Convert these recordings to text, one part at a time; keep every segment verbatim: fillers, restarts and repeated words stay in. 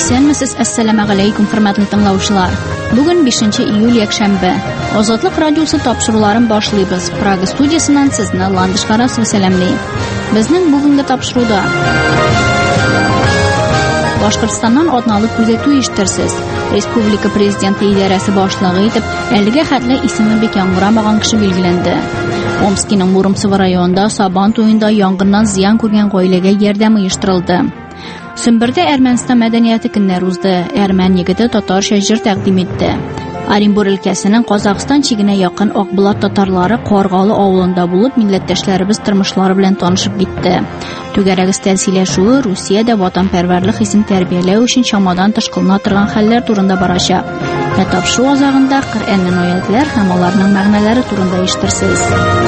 Исәнмесез, әссәламу алейкум, хөрмәтле тыңлаучылар. Бүген бишенче июль якшәмбе. Азатлык радиосы тапшыруларын башлыйбыз. Прага студиясыннан сезне Ландыш Карасов сәламлый. Безнең бүгенге тапшыруда Башкортстаннан атналык күзәтү иштерсез. Республика президенты идарәсе башлыгы итеп әлегә хәтле исеме бик яңгырамаган кеше билгеләнде. Омскиның Муромцево районында Сабан туенда яңгырдан зыян күргән гаиләгә ярдәм оештырылды. Сөмбердә Әрмәнстан мәдәнияте көннәре узды. Әрмән егете татарча җыр тәкъдим итте. Оренбур өлкәсенең Казакъстан чигенә якын Акбулат татарлары Каргалы авылында булып, милләттәшләребез тормышлары белән танышып китте. Түгәрәк өстәл сөйләшүе Русиядә ватанпәрвәрлек хисен тәрбияләү өчен чамадан тышкылына торган хәлләр турында барачак. Һәм тапшыру азагында Коръәннән аятлар һәм аларның мәгънәләре турында ишетерсез.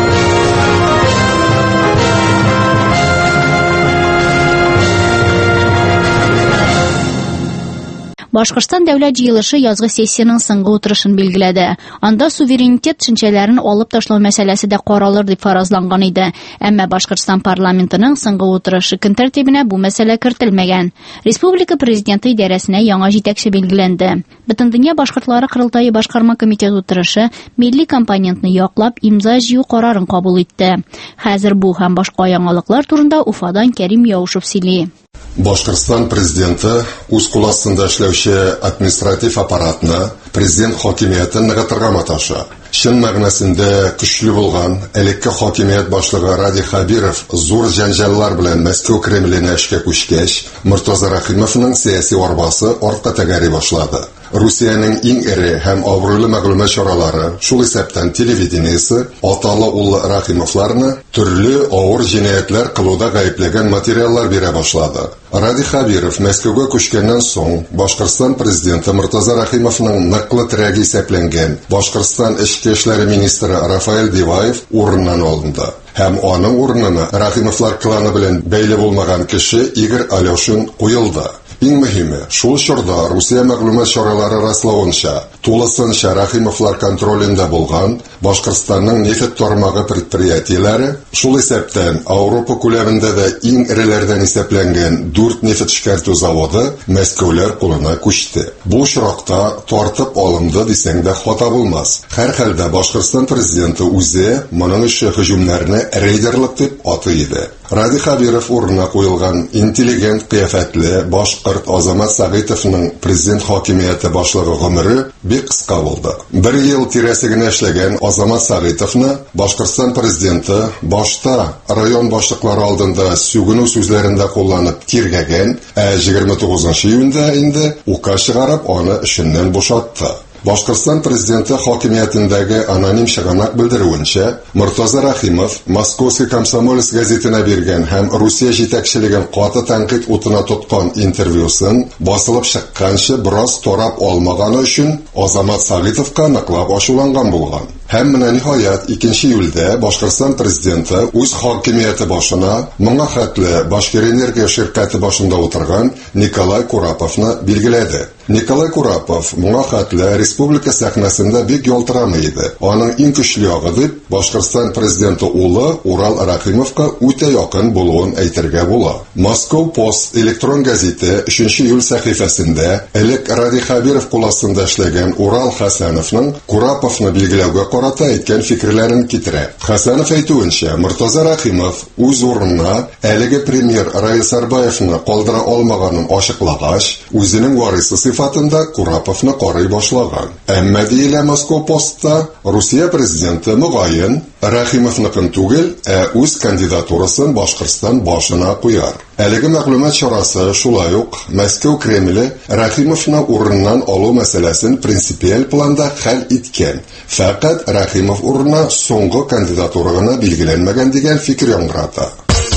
Башкортстан дәүләт җыелышы язгы сессияның соңгы утырышын билгеләде. Анда суверенитет төшенчәләрен алып ташлау мәсьәләсе дә каралыр дип фаразланган иде. Әмма Башкортстан парламентының соңгы утырышы көн тәртибенә бу мәсьәлә кертелмәгән. Республика президенты идарәсенә яңа җитәкче билгеләнде. Бөтендөнья башкортлары кырылтайы башкарма комитеты утырышы милли компонентны яклап имза җыю карарын кабул итте. Хәзер бу һәм башка яңалыклар турында Уфадан Кәрим Яушев сөйли. Башкортстан президенты үз кул астында эшләүче административ аппаратны президент хакимиятен ныгытырга маташа. Чын мәгънәсендә көчле булган элекке хакимият башлыгы Ради Хабиров зур җәнҗаллар белән Мәскәү Кремленә эшкә күчкәч, Муртаза Рахимовның сияси арбасы артка тәгәри башлады. Русиянең иң эре һәм абруйлы мәгълүмат чаралары, шул исәптән телевидениесе аталы-уллы Рахимовларны төрле авыр җинаятләр кылуда гаепләгән материаллар бирә башлады. Ради Хабиров Мәскәүгә күчкәннән соң Башкортстан президенты Муртаза Рахимовның ныклы терәге исәпләнгән Башкортстан эчке эшләре министры Рафаэль Диваев урыннан алынды. Һәм аның урынына Рахимовлар кланы белән бәйле булмаган кеше Игорь Алешин куелды. Иң мөһиме, шул чорда Русия мәгълүмат чаралары раславынча, тулысынча Рахимовлар контролендә булган Башкортстанның нефть тармагы предприятиеләре, шул исәптән Европа күләмендә дә иң эреләрдән исәпләнгән дүрт нефть эшкәртү заводы Мәскәүләр кулына күчте. Бу очракта тартып алынды дисәң дә хата булмас. Һәр хәлдә Башкортстан президенты үзе моның эше һөҗүмнәрне рейдерлык дип атый иде. Ради Хабиров урынына куелган интеллигент кыяфәтле башкорт Азамат Сагыйтовның президент хакимияте башлыгы гомере бик кыска булды. Бер ел тирәсе генә эшләгән Азамат Сагыйтовны Башкортстан президенты башта район башлыклары алдында сүгенү сүзләрендә кулланып тиргәгән, ә егерме тугызынчы июньдә инде указ чыгарып аны эшеннән бушатты. Башкортстан президенты хакимиятендәге аноним чыганак белдерүенчә, Муртаза Рахимов Московский комсомолец газетына биргән һәм Русия җитәкчелеген каты тәнкыйть утына тоткан интервьюсын басылып чыкканчы бераз тарап алмаганы өчен Азамат Сагыйтовка ныклап ачуланган булган. Һәм менә ниһаять икенче июльдә Башкортстан президенты үз хакимияте башына моңа хәтле Башкирэнерго ширкәте башында утырган Николай Кураповны билгеләде. Николай Курапов моңа хәтле республика сәхнәсендә бик ялтырамый иде. Аның иң көчле ягы дип Башкортстан президенты улы Урал Рахимовка үтә якын булуын әйтергә була. Москва Пост электрон газеты өченче июль сәхифәсендә элек Ради Хабиров кул астында эшләгән Урал Хәсәновның Кураповны билгеләүгә карата әйткән фикерләрен китерә. Хәсәнов әйтүенчә, Муртаза Рахимов үз урынына әлеге премьер Раис Арбаевны калдыра алмаганын ачыклагач, үзенең варысы сыйфатында Кураповны карый башлаган. Әмма диелә Москва Постта Русия президенты мөгаен Рахимовныкын түгел, ә үз кандидатурасын Башкортстан башына куяр. Әлеге мәгълүмат чарасы шулай ук Мәскәү Кремле Рахимовны урыннан алу мәсьәләсен принципиаль планда хәл иткән. Фәкать Рахимов урынына соңгы кандидатура гына билгеләнмәгән дигән фикер яңгырата.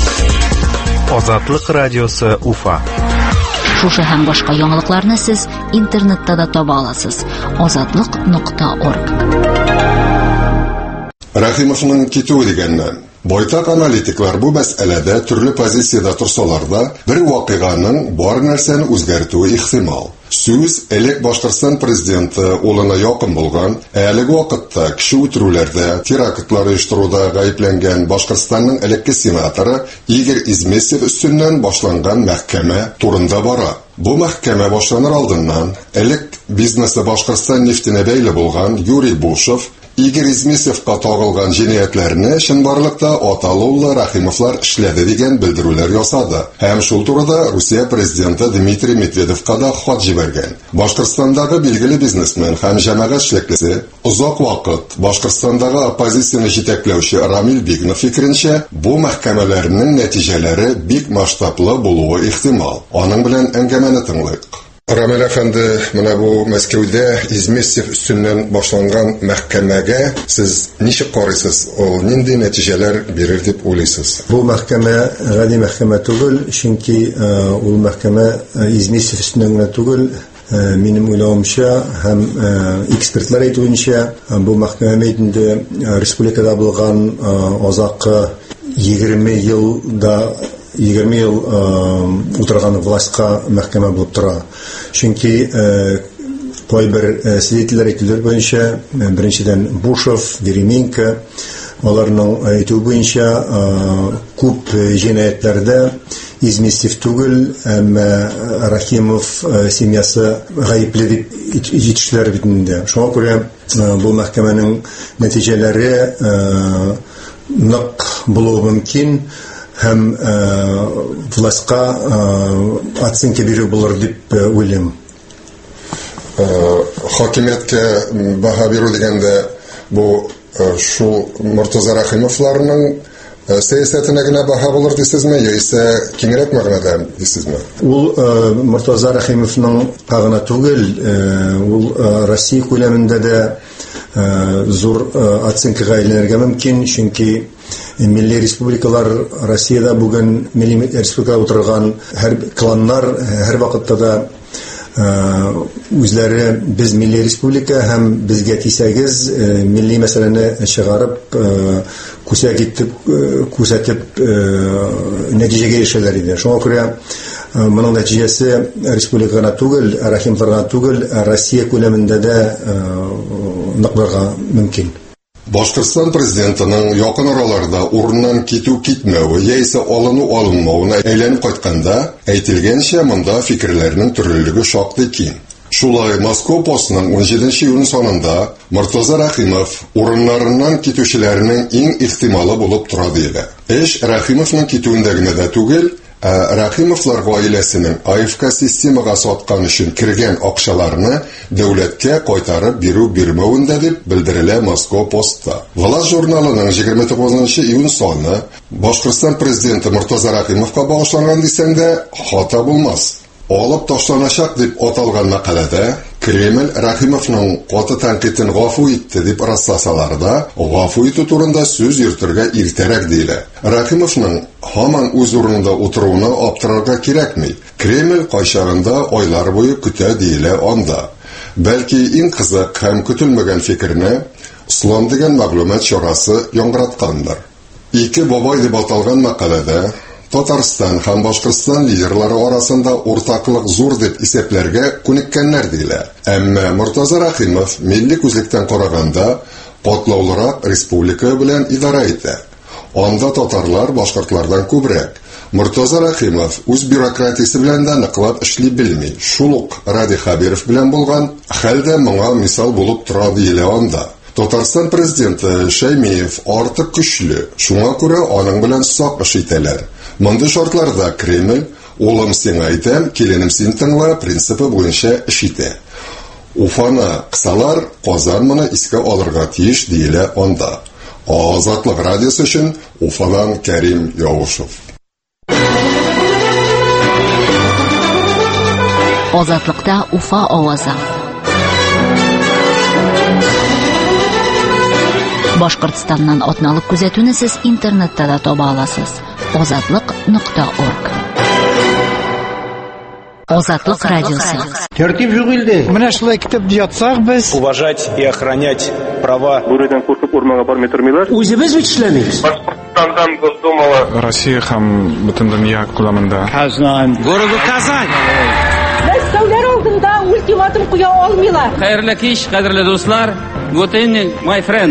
Азатлык радиосы Уфа. Шушы һәм башка яңалыкларны сез интернетта да таба аласыз. азатлык нокта орг. Рахимовның китүе дигәннән Байтак аналитиклар бу мәсьәләдә төрле позициядә торсалар да, бер вакыйганың бар нәрсәне үзгәртүе ихтимал. Сүз элек Башкортстан президенты улына якын булган, әлеге вакытта кеше үтерүләрдә, терактлар оештыруда гаепләнгән Башкортстанның элекке сенаторы Игорь Изместьев өстеннән башланган мәхкәмә турында бара. Бу мәхкәмә башланыр алдыннан элек бизнесы Башкортстан нефтенә бәйле булган Юрий Бушев Игорь Изместьевка тагылган җинаятләрне чынбарлыкта Аталулла Рахимовлар эшләде дигән белдерүләр ясады. Һәм шул турыда Русия президенты Дмитрий Медведевка да хат җибәргән. Башкортстандагы билгеле бизнесмен һәм җәмәгать эшлеклесе озак вакыт Башкортстандагы оппозицияне җитәкләүче Рамил Бигнов фикеренчә, бу мәхкәмәләрнең нәтиҗәләре бик масштаблы булуы ихтимал. Аның белән әңгәмәне тыңлыйк. Рамил әфәнде, менә бу Мәскәүдә Изместьев өстеннән башланган мәхкәмәгә сез ничек карыйсыз? Ул нинди нәтиҗәләр бирер дип уйлыйсыз? Бу мәхкәмә гади мәхкәмә түгел, чөнки ул мәхкәмә Изместьев өстеннән генә түгел, минем уйлавымча һәм экспертлар әйтүенчә, бу мәхкәмә инде республикада булган азакы егерме елда егерме ел утырган властька мәхкәмә булып тора. Чөнки кайбер свидетельләр әйтүләр буенча, беренчедән Бушев, Деременко, аларның әйтү буенча күп җинаятләрдә Изместьев түгел, әмма Рахимов семьясы гаепле дип җитешләр бит инде. Шуңа күрә бу мәхкәмәнең нәтиҗәләре нык булуы мөмкин. Һәм властька оценка бирү булыр дип уйлыйм. Хакимияткә баһа бирү дигәндә, бу шул Муртаза Рахимовларның сәясәтенә генә баһа булыр дисезме, яисә киңрәк мәгънәдә дисезме? Ул Муртаза Рахимовның гына түгел, ул Россия күләмендә дә зур оценкага әйләнергә мөмкин, чөнки Милли республикалар Россиядә бүген милли республикада утырган һәр кланнар һәр вакытта да үзләре без милли республика һәм безгә кисәгез милли мәсьәләне чыгарып күсәк итеп күрсәтеп нәтиҗәгә ирешәләр иде. Шуңа күрә моның нәтиҗәсе республикага түгел, Рахимовларга түгел, Россия күләмендә дә ныкларга мөмкин. Башкортстан президентының якын араларда урыннан китү китмәүе яисә алыну алынмауына әйләнеп кайтканда, әйтелгәнчә, монда фикерләрнең төрлелеге шактый киң. Шулай Москва постының он җиденче июнь сонында Муртаза Рахимов урыннарыннан китүчеләрнең иң ихтималы булып тора диелә. Эш Рахимовның китүендә генә дә түгел, Рахимовлар гаиләсенең АФК системага саткан өчен кергән акчаларны дәүләткә кайтарып бирү бирмәвендә дип белдерелә Москва постта. Власть журналының егерме тугызынчы июнь саны Башкортстан президенты Муртаза Рахимовка багышланган дисәң дә хата булмас. Алып ташланачак дип аталган мәкаләдә Кремль Рахимовның каты тәнкыйтен гафу итте дип расласалар да, гафу итү турында сүз йөртергә иртәрәк диелә. Рахимовның һаман үз урынында утыруына аптырарга кирәкми. Кремль кайчагында айлар буе көтә диелә анда. Бәлки иң кызык һәм көтелмәгән фикерне Ислам дигән мәгълүмат чарасы яңгыраткандыр. Ике бабай дип аталган мәкаләдә Татарстан һәм Башкортстан лидерлары арасында уртаклык зур дип исәпләргә күнеккәннәр дилә. Әмма Муртаза Рахимов милли күзлектән караганда катлаулырак республика белән идара итә. Анда татарлар башкортлардан күбрәк. Муртаза Рахимов үз бюрократиясе белән дә ныклап эшли белми. Шул ук Ради Хабиров белән булган хәлдә моңа мисал булып тора диелә анда. Татарстан президенты Шәймиев артык көчле, шуңа күрә аның белән сак эш итәләр. Мондый шартларда Кремль улым сиңа әйтәм, киленем син тыңла принципы буенча эш итә. Уфаны кысалар, Казан моны искә алырга тиеш диелә анда. Азатлык радиосы өчен Уфадан Кәрим Явушев. Азатлыкта Уфа авазы. Башкортстаннан атналык күзәтүне сез интернетта да таба аласыз. азатлык нокта орг. Азатлык радиосы. Тәртип юк илдә. Менә шулай китеп ятсак без, Уважать и охранять права. Бүредән куркып урманга бармый тормыйлар. Үзебез бит эшләмибез. Казахстандан Госдумала. Россия һәм бөтен дөнья күләмендә. Казан. Города Казань. Мәскәүләр алдында ультиматум куя алмыйлар. Хәерле кич, кадерле дуслар. Good evening, my friends.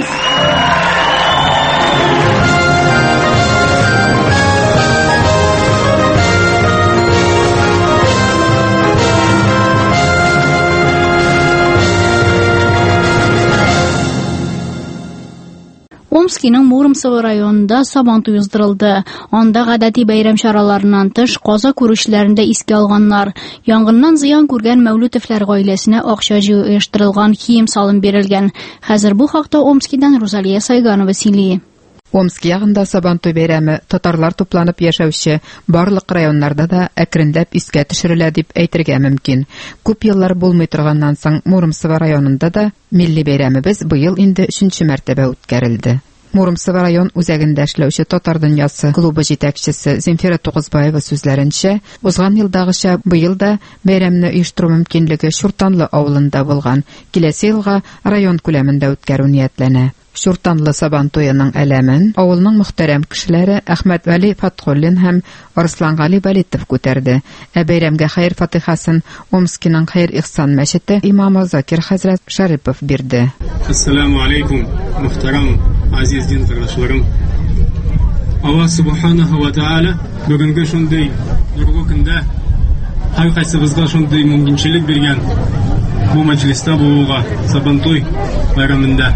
Омскиның Муромцево районында Сабантуй уздырылды. Анда гадәти бәйрәм чараларынан тыш каза күрүчләрендә искә алганнар. Янгыннан зыян күргән Мәүлүтовлар гаиләсенә акча җыю оештырылган, кием салым бирелгән. Хәзер бу хакта Омскидан Розалия Сайганова сөйли. Омск ягында Сабантуй бәйрәме татарлар тупланып яшәүче барлык районнарда да әкренләп искә төшерелә дип әйтергә мөмкин. Күп еллар булмый торганнан соң Муромцево районында да милли бәйрәмебез быел инде өченче мәртәбә үткәрелде. Муромцево район үзәгендә эшләүче татар дөньясы клубы җитәкчесе Земфира Тугызбаева сүзләренчә, узган елдагыча быел да бәйрәмне оештыру мөмкинлеге Шуртанлы авылында булган. Киләсе елга район күләмендә үткәрү ниятләнә. Шуртанлы Сабантуйның әләмен авылның мөхтәрәм кешеләре Әхмәт Вәли Фатхуллин һәм Арслан Гали Вәлитов күтәрде. Ә бәйрәмгә хәйр фатихасын Омскиның Хәйр Ихсан мәчете имамы Закир хәзрәт Шәрипов бирде. Ассаламу алейкум, мөхтәрәм азиз дин кардәшләрем. Аллаһ субханаһу ва тааля бүгенге шундый нурлы көндә һәркайсыбызга шундый мөмкинчелек биргән. Бу мәҗлестә булуга Сабантуй бәйрәмендә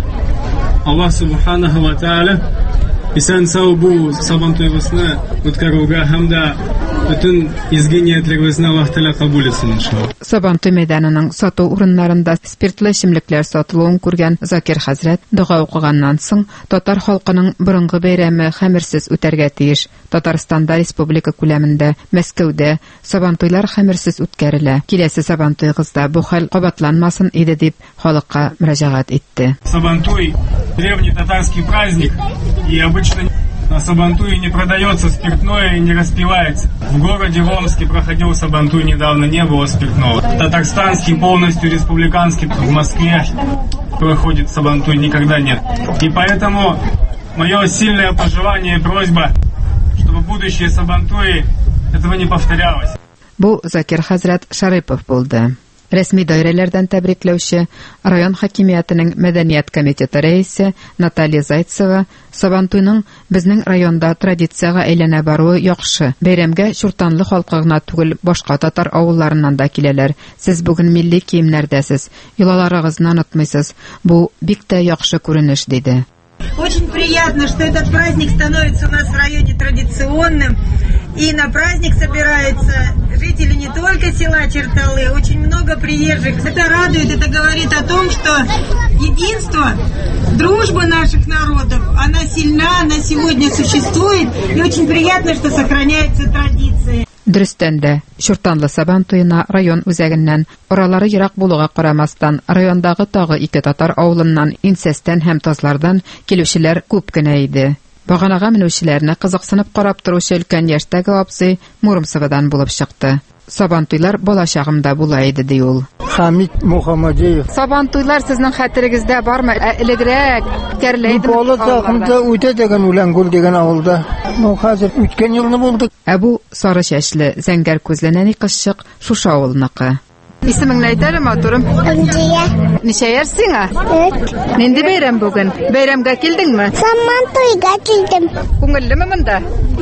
Аллаһ субханаһу ва тааля исән сау бу Сабантуйыбызны үткәрүгә һәм дә бөтен изге ниятләребезне Аллаһ Тәгалә кабул итсен иншалла. Сабантуй мәйданының сату урыннарында спиртлы эчемлекләр сатылуын күргән Закир хәзрәт дуга укыганнан соң татар халкының борынгы бәйрәме хәмерсез үтәргә тиеш. Татарстанда республика күләмендә Мәскәүдә Сабантуйлар хәмерсез үткәрелә. Киләсе Сабантуйгызда бу хәл кабатланмасын иде дип халыкка мөрәҗәгать итте. Сабантуй древний татарский праздник, и обычно на Сабантуе не продается спиртное и не распивается. В городе Омске проходил Сабантуй недавно, не было спиртного. Татарстанский, полностью республиканский, в Москве проходит Сабантуй, никогда нет. И поэтому мое сильное пожелание и просьба, чтобы будущие Сабантуи этого не повторялось. Бу Закир хәзрәт Шәрипов булды. Рәсми даирәләрдән тәбрикләүче район хакимиятының мәдәният комитеты рәисе Наталья Зайцева Сабантуйның безнең районда традицияга әйләнә баруы яхшы. Бәйрәмгә Шуртанлы халкы гына түгел, башка татар авылларыннан да киләләр. Сез бүген милли киемнәрдәсез, йолаларыгызны онытмыйсыз. Бу бик тә яхшы күренеш диде. Очень приятно, что этот праздник становится у нас в районе традиционным. И на праздник собираются жители не только села Черталы, очень много приезжих. Это радует, это говорит о том, что единство, дружба наших народов, она сильна, она сегодня существует. И очень приятно, что сохраняются традиции. Дөрестән дә, Шуртанлы Сабантуена район үзәгеннән, оралары ерак булуга карамастан, райондагы тагы ике татар авылыннан, Инсәстән һәм Тазлардан килүчеләр күп кенә иде. Баганага менүчеләрне кызыксынып карап торучы өлкән яшьтәге абзый Муромцеводан булып чыкты. Сабантуйлар балачагымда була иде ди ул. Хамид Мухаммадиев. Сабантуйлар сезнең хәтерегездә бармы? Элегрәк үткәреләйди. Бала чагымда үтә дигән Үләнгүл дигән авылда. Ну хәзер үткән елны булды. Ә бу сары чәчле, зәңгәр күзле нәни кызчык шуша авылныкы. Исемеңне әйтәлем, матурым? Әмдия. Ничә ярсың? Өч. Нинди бәйрәм бүген? Бәйрәмгә килдеңме? Сабантуйга килдем. Күңеллеме монда?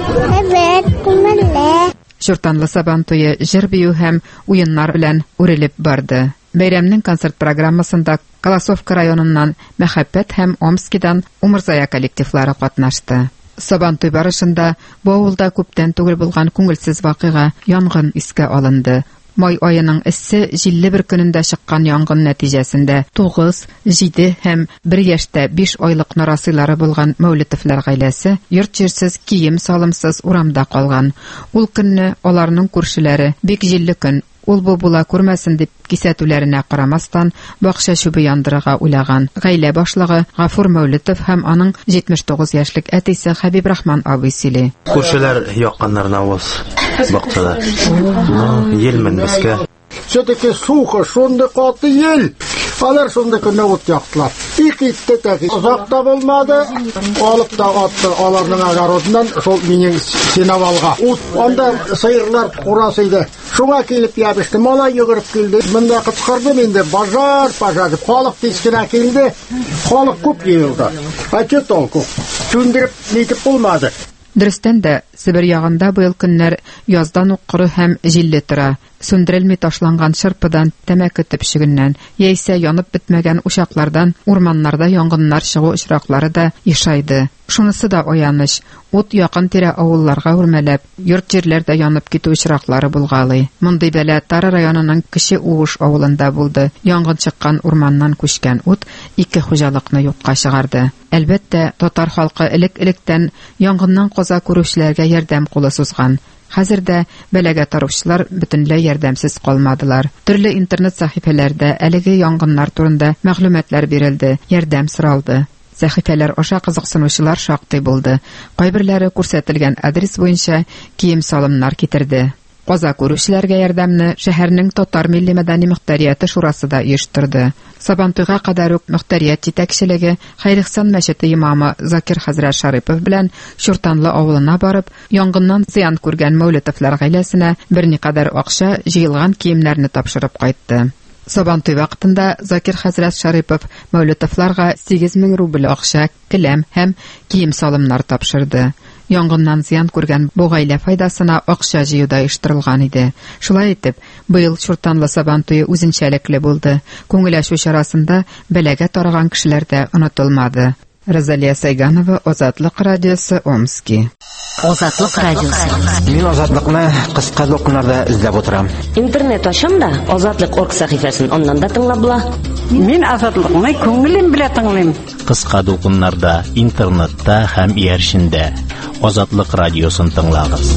Evet, күңелле. Шуртанлы Сабантуе җыр бию һәм уеннар белән үрелеп барды. Бәйрәмнең концерт программасында Колосовка районыннан Мәхәббәт һәм Омскидан Умырзая коллективлары катнашты. Сабантуй барышында бу авылда күптән түгел булган күңелсез вакыйга, янгын искә алынды. Май айының эссе җилле бер көнендә чыккан янгын нәтиҗәсендә тугыз, җиде һәм бер яшьтә биш айлык нарасыйлары булган Мәүлүтовлар гаиләсе йорт-җирсез, кием салымсыз урамда калган. Ул көнне аларның күршеләре бик җилле көн, ул бу була күрмәсен дип кисәтүләренә карамастан бакча чүбе яндырырга уйлаган. Гаилә башлыгы Гафур Мәүлүтов һәм аның җитмеш тугыз яшьлек әтисе Хәбиб Рахман абый сөйли. Күршеләр якканнарына воз бакчада. Елмен безгә. Все-таки сухо, шундый каты ел. Алар шунда көне ут яктылар. Их итте тәки. Озакта булмады. Алып та атты аларның огородыннан шул минең сенавалга. Ут анда сыерлар курасыйды. Шуңа килеп ябышты. Малай йөгереп килде. Монда кыскырды инде. Базар, базар. Халык тискенә килде. Халык күп йыелды. Ачы толку. Түндереп нитеп булмады. Дөрестән дә Себер ягында быел көннәр яздан ук коры һәм җилле тора. Сүндерелми ташланган шырпыдан, тәмәке төпчегеннән, яисә янып бетмәгән учаклардан, урманнарда янгыннар чыгу очраклары да ишайды. Шунысы да аяныч. Ут якын тирә авылларга үрмәләп, йорт җирләрдә янып китү очраклары булгалый. Мондый бәла Тары районының Кече Уыш авылында булды. Янгын чыккан урманнан күчкән ут ике хуҗалыкны юкка чыгарды. Әлбәттә, татар халкы элек-электән янгыннан каза күрүчеләргә ярдәм кулы сузган. Хәзер дә бәләгә таручылар бөтенләй ярдәмсез калмадылар. Төрле интернет сәхифәләрдә әлеге янгыннар турында мәгълүматлар бирелде, ярдәм соралды. Сәхифәләр аша кызыксынучылар шактый булды. Кайберләре күрсәтелгән адрес буенча кием салымнар китерде. Каза күрүчеләргә ярдәмне шәһәрнең Татар милли мәдәни мөхтәрияте шурасы да оештырды. Сабантуйга кадәр үк мөхтәрият җитәкчелеге Хәйрихсан мәчете имамы Закир хәзрәт Шарипов белән Шуртанлы авылына барып, янгыннан зыян күргән Мәүлетовлар гаиләсенә берникадәр акча, җыелган киемнәрне тапшырып кайтты. Сабантуй вакытында Закир хәзрәт Шарипов Мәүлетовларга сигез мең рубль акча, келәм һәм кием салымнар тапшырды. Янгыннан зыян күргән бу гаилә файдасына акча җыюда оештырылган иде. Шулай итеп, быел Шуртанлы Сабантуе үзенчәлекле булды. Күңел ачу чарасында бәләгә тараган кешеләр дә онытылмады. Розалия Сайганова, Азатлык радиосы, Омский. Азатлык радиосы. Мин Азатлыкны кыска документарда эзләп утырам. Интернет ачам да Азатлык орг сәхифәсен аннан да тыңлап була. Мин Азатлыкны күңелем белән тыңлыйм. Кыска документарда, интернетта һәм ияршендә Азатлык радиосын тыңлагыз.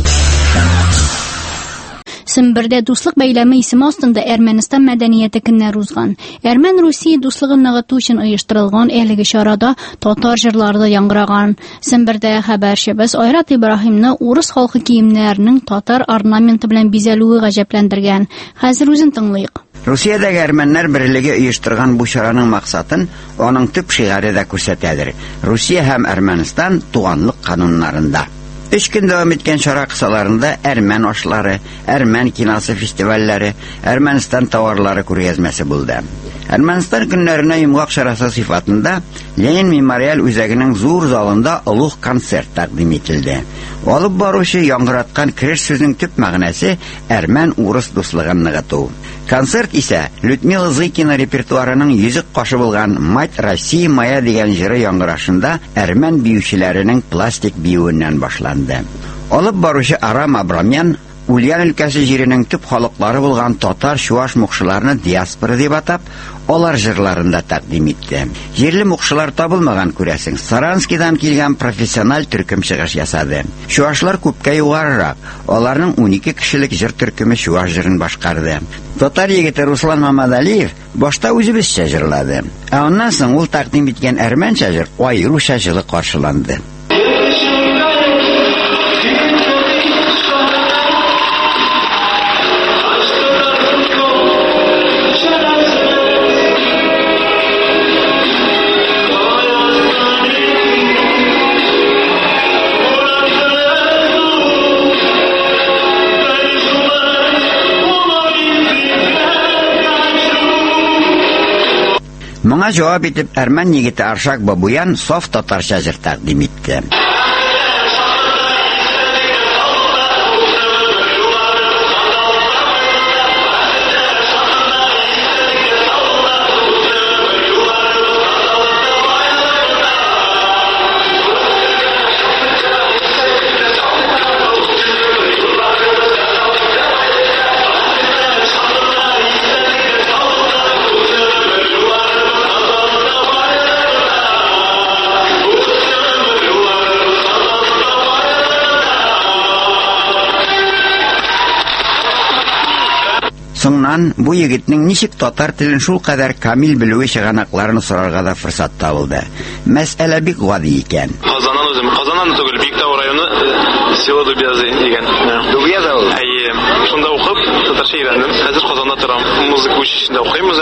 Сембердә дуслык бәйләме исеме астында Әрмәнстан мәдәнияте көннәре узган. Әрмән-Русия дуслыгын ныгыту өчен оештырылган әлеге чарада татар җырлары яңгыраган. Сембердә хәбәрчебез Айрат Ибраһимны урыс халкы киемнәренең татар орнаменты белән бизәлүе гаҗәпләндергән. Хәзер үзен тыңлыйк. Русиядәге әрмәннәр берлеге оештырган бу чараның максатын аның төп шигаре да күрсәтәдер. Русия һәм Әрмәнстан туганлык кануннарында. Өч көн дәвам иткән чара кысаларында әрмән ашлары, әрмән киносы фестивальләре, Әрмәнстан товарлары күргәзмәсе булды. Әрмәнстан көннәренә йомгак чарасы сыйфатында Ленин мемориаль үзәгенең зур залында олуг концерт тәкъдим ителде. Алып баручы яңгыраткан кереш сүзнең төп мәгънәсе әрмән-урыс дуслыгын ныгыту. Концерт исә Людмила Зыкина репертуарының йөзек кашы булган «Мать России моя» дигән җыры яңгырашында әрмән биючеләренең пластик биюеннән башланды. Алып баручы Арам Абрамян Ульян өлкәсе җиренең төп халыклары булган татар, чуаш мукшыларны диаспора дип атап, алар җырларында тәкъдим итте. Җирле мукшылар табылмаган күрәсең, Саранскидан килгән профессиональ төркем чыгыш ясады. Чуашлар күпкә югарырак, аларның унике кешелек җыр төркеме чуаш җырын башкарды. Татар егете Руслан Мамадалиев башта үзебезчә җырлады. Ә аннан соң ул тәкъдим иткән әрмәнчә җыр аеруча җылы каршыланды. Моңа җавап итеп әрмән егете Аршак Бабуян саф татарча җыр тәкъдим итте. Соңнан бу егетнең ничек татар телен шул кадәр камил белүе чыганакларын сорарга да форсат табылды. Мәсьәлә бик гади икән. Казаннан үзем, Казаннан түгел, Биектау районы, село Дубязы дигән. Дубяза ул. Әйе, шунда укып, татарча өйрәндем. Хәзер Казанда торам. Музыка училищесында укыйм үзем.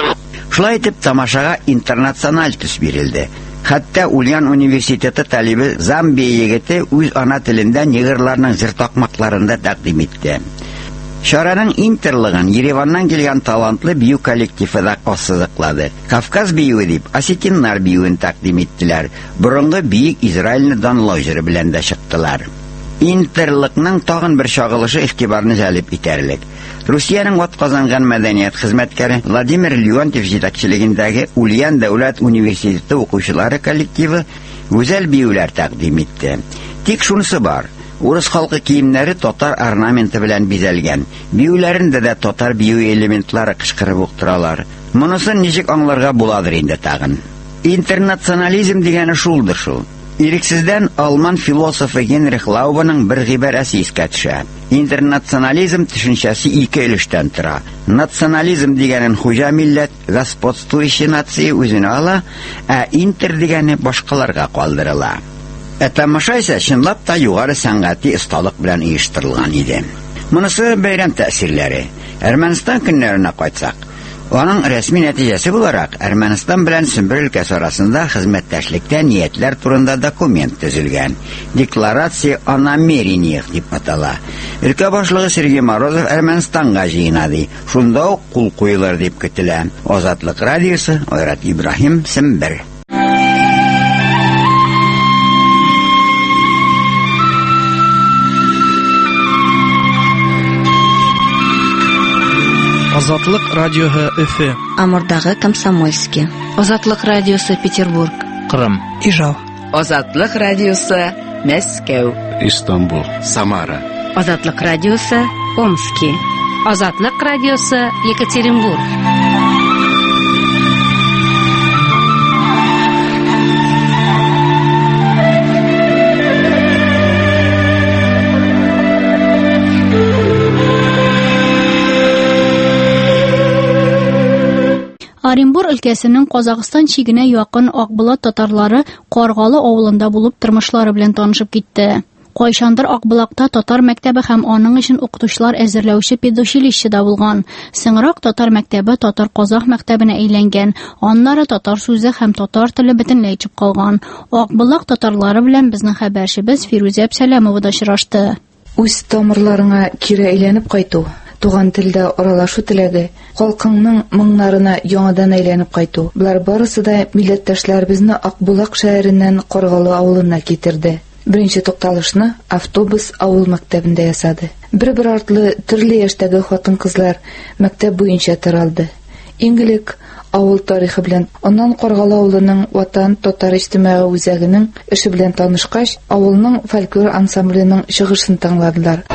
Шулай итеп, тамашага интернациональ төс бирелде. Хәтта Ульян университеты талибы Замбия егете үз ана телендә негрларның җыр такмакларында тәкъдим итте. Шараның интерлыгын Ереваннан килгән талантлы бию коллективы да ассызыклады. Кавказ биюе дип осетиннар биюен тәкъдим иттеләр. Борынгы биек Израильне данлау җыры белән дә чыктылар. Интерлыкның тагын бер чагылышы игътибарны җәлеп итәрлек. Русиянең атказанган мәдәният хезмәткәре Владимир Леонтьев җитәкчелегендәге Ульян дәүләт университеты укучылары коллективы гүзәл биюләр тәкъдим итте. Тик шунысы бар. Урыс халкы киемнәре татар орнаменты белән бизәлгән. Биюләрендә дә татар бию элементлары кычкырып уктыралар. Монысын ничек аңларга буладыр инде тагын. Интернационализм дигәне шулдыр шул. Ирексездән алман философы Генрих Лаубаның бер гыйбарәсе искә төшә. Интернационализм төшенчәсе ике өлештән тора. Национализм дигәнен хуҗа милләт, господствующий нация үзенә ала, ә интер дигәне башкаларга калдырыла. Ә тамаша исә чынлап та югары сәнгати осталык белән оештырылган иде. Монысы бәйрәм тәэсирләре. Әрмәнстан көннәренә кайтсак, аның рәсми нәтиҗәсе буларак Әрмәнстан белән Сөмбөр өлкәсе арасында хезмәттәшлектә ниятләр турында документ төзелгән. Декларация о намерениях дип атала. Өлкә башлыгы Сергей Морозов Әрмәнстанга җыена ди. Шунда ук кул куелыр дип көтелә. Азатлык радиосы, Айрат Ибраһим, Сөмбөр. Азатлык радиоһы Өфе. Амурдагы Комсомольский. Азатлык радиосы Петербург. Кырым. Ижау. Азатлык радиосы Мәскәү. Истанбул. Самара. Азатлык радиосы Омский. Азатлык радиосы Екатеринбург. Оренбур өлкәсенең Казакъстан чигенә якын Акбулат татарлары Каргалы авылында булып тормышлары белән танышып китте. Кайчандыр Акбулакта татар мәктәбе һәм аның өчен укытучылар әзерләүче педучилище да булган. Соңрак татар мәктәбе татар казак мәктәбенә әйләнгән. Аннары татар сүзе һәм татар теле бөтенләй чыгып калган. Акбулак татарлары белән безнең хәбәрчебез Фирүзә Сәләмова да очрашты. Үз тамырларыңа кире әйләнеп кайту, туган телдә аралашу теләге, халкыңның моңнарына яңадан әйләнеп кайту. Булар барысы да милләттәшләребезне Акбулак шәһәреннән Каргалы авылына китерде. Беренче тукталышны автобус авыл мәктәбендә ясады. Бер-бер артлы төрле яшьтәге хатын-кызлар мәктәп буенча таралды. Иң элек авыл тарихы белән, аннан Каргалы авылының ватан татар иҗтимагый үзәгенең эше белән танышкач, авылның фольклор ансамбленең чыгышын тыңладылар.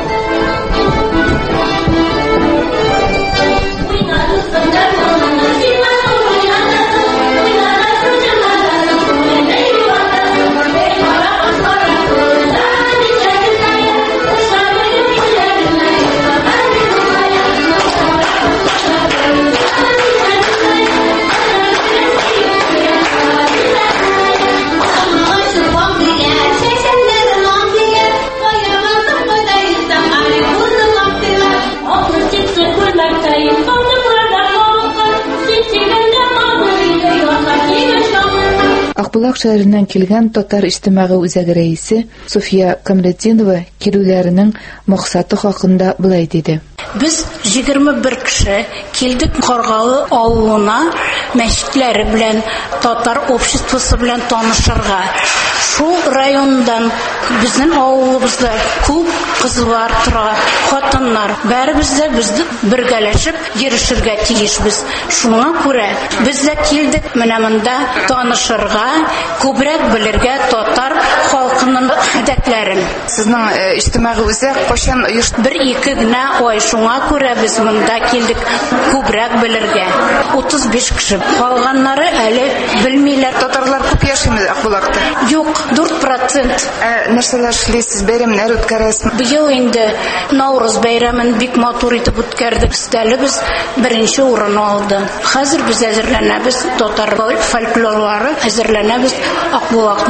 Акбулак шәһәреннән килгән татар иҗтимагый үзәге рәисе Суфия Камретдинова килүләренең максаты хакында булай диде. Без егерме бер кеше килдек Каргалы авылына мәчетләре белән, татар обществосы белән танышырга. Шул райондан безнең авылыбызда күп кызлар тора, хатыннар. Бәребез дә безне бергәләшеп йөришергә тиешбез. Шуңа күрә без дә килдек менә монда танышырга, күбрәк белергә татар халкының гадәтләрен. Сезнең иҗтимагый үзәк кашан оешты? Бер-ике генә ай, шуңа күрә без монда килдек күбрәк белергә. утыз биш кеше. Калганнары әле белмиләр. Татарлар күп яшимы Акбулакта? Юк, дүрт процент. Ә нәрсәләр эшлисез, бәйрәмнәр үткәрәсез? Быел инде Наурыз бәйрәмен бик матур итеп үткәрдек. Стәлебез беренче урын алды. Хәзер без әзерләнәбез, татар фольклорлары әзерләнәбез Акбулакның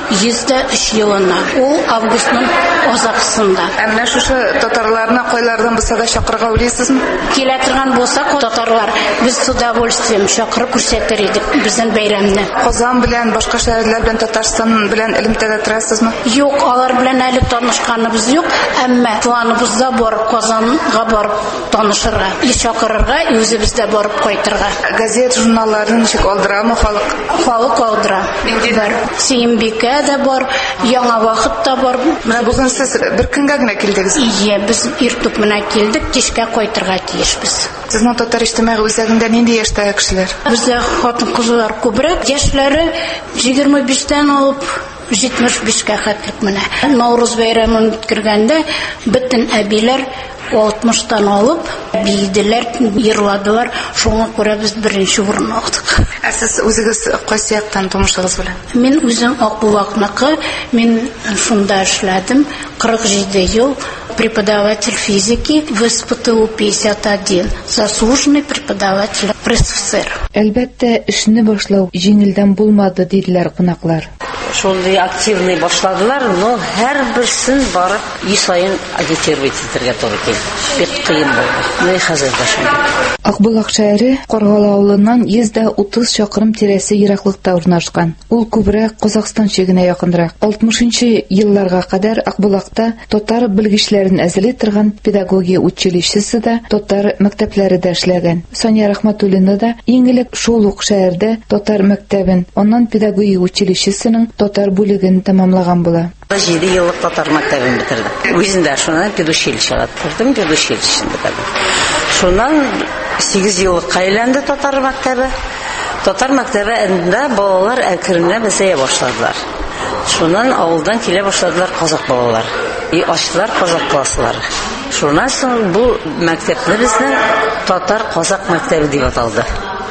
йөз дә өч елына. Ул августның азагысында. Әмма шушы татарларны кайлардан булса да чакырга уйлыйсызмы? Килә торган булса, татарлар без с удовольствием чакырып күрсәтер идек безнең бәйрәмне. Казан белән башка шәһәрләр белән Татарстан белән элемтәдә торасызмы? Юк, алар белән әле танышканыбыз юк, әмма планыбызда бар Казанга барып танышырга, и чакырырга, и үзебездә барып кайтырга. Газет, журналларын ничек алдырамы халык? Халык алдыра. Бар. Сөембикә дә бар, Яңа вакыт та бар. Менә бүген сез бер көнгә генә килдегез. Ие, без иртүк менә килдек, кичкә кайтырга тиешбез. Сезнең татар иҗтимагый үзәгендә нинди яшьтәге кешеләр? Бездә хатын-кызлар күбрәк, яшьләре егерме биштән алып җитмеш бишкә хәтлек менә. Наурыз бәйрәмен үткәргәндә бөтен әбиләр алтмыштан алып бийделәр, йырладылар. Шуңа күрә без беренче урын алдык. Ә сез үзегез кайсы яктан тумышыгыз белән? Мин үзем Акбулакныкы, мин шунда эшләдем кырык җиде ел. Преподаватель физики в эс пэ тэ у пятьдесят один, заслуженный преподаватель РСФСР. Әлбәттә, эшне башлау җиңелдән булмады, диделәр кунаклар. Шундый активный башладылар, но һәрберсен барып үй сайын агитировать итәргә туры килде. Бик кыен булды. Менә хәзер дә шундый. Акбулак шәһәре Каргала авылыннан йөз дә утыз чакрым тирәсе ераклыкта урнашкан. Ул күбрәк Казакстан чигенә якынрак. алтмышынчы елларга кадәр Акбулакта татар белгечләрен әзерли торган педагогия училищесы да, татар мәктәпләре дә эшләгән. Сания Рахматуллина да иң элек шул ук шәһәрдә татар мәктәбен, аннан педагогия училищесының татар бүлеген тәмамлаган була. җиде еллык татар мәктәбен бетердем. Үзендә шуннан педучилищега бетердем, педучилищене бетердем. Шуннан сигез еллыкка әйләнде татар мәктәбе. Татар мәктәбендә балалар әкренләп бесәя башладылар. Шуннан авылдан килә башладылар казак балалар. И ачтылар казак класслары. Шуннан соң бу мәктәпне безнең татар казак мәктәбе дип аталды.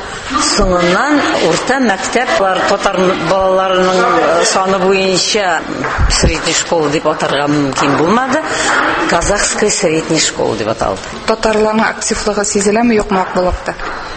Соңыннан урта мәктәпләр татар балаларының саны буенча средняя школа дип атарга мөмкин булмады. Казахская средняя школа дип аталды. Татарларның активлыгы сизеләме, юкмы Акбулакта?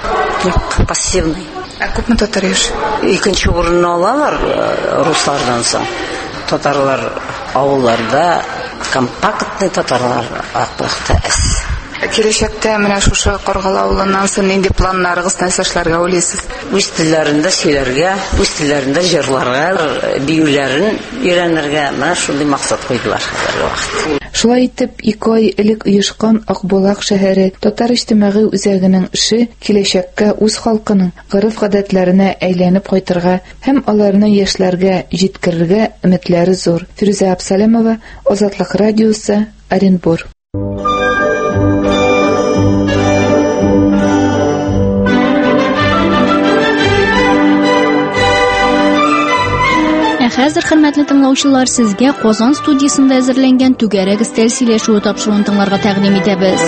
Юк, пассивный. Ә күпме татар яши? Икенче урынны алалар руслардан соң. Татарлар авылларда компактный татарлар Акбулакта әз. Киләчәктә менә шушы Каргала авылыннан соң нинди планнарыгыз, нәрсә эшләргә уйлыйсыз? Үз телләрендә сөйләргә, үз телләрендә җырларга, биюләрен өйрәнергә, менә шундый максат куйдылар хәзерге вакыт. Шулай итеп, ике ай элек оешкан Акбулак шәһәре татар иҗтимагый үзәгенең эше киләчәккә үз халкының гырыф-гадәтләренә әйләнеп кайтырга һәм аларны яшьләргә җиткерергә өметләре зур. Фирүзә Абсалямова, Азатлык радиосы, Оренбур. Хәзер, хөрмәтле тыңлаучылар, сезгә Казан студиясында әзерләнгән түгәрәк стиль сөйләшү тапшыруын тыңларга тәкъдим итәбез.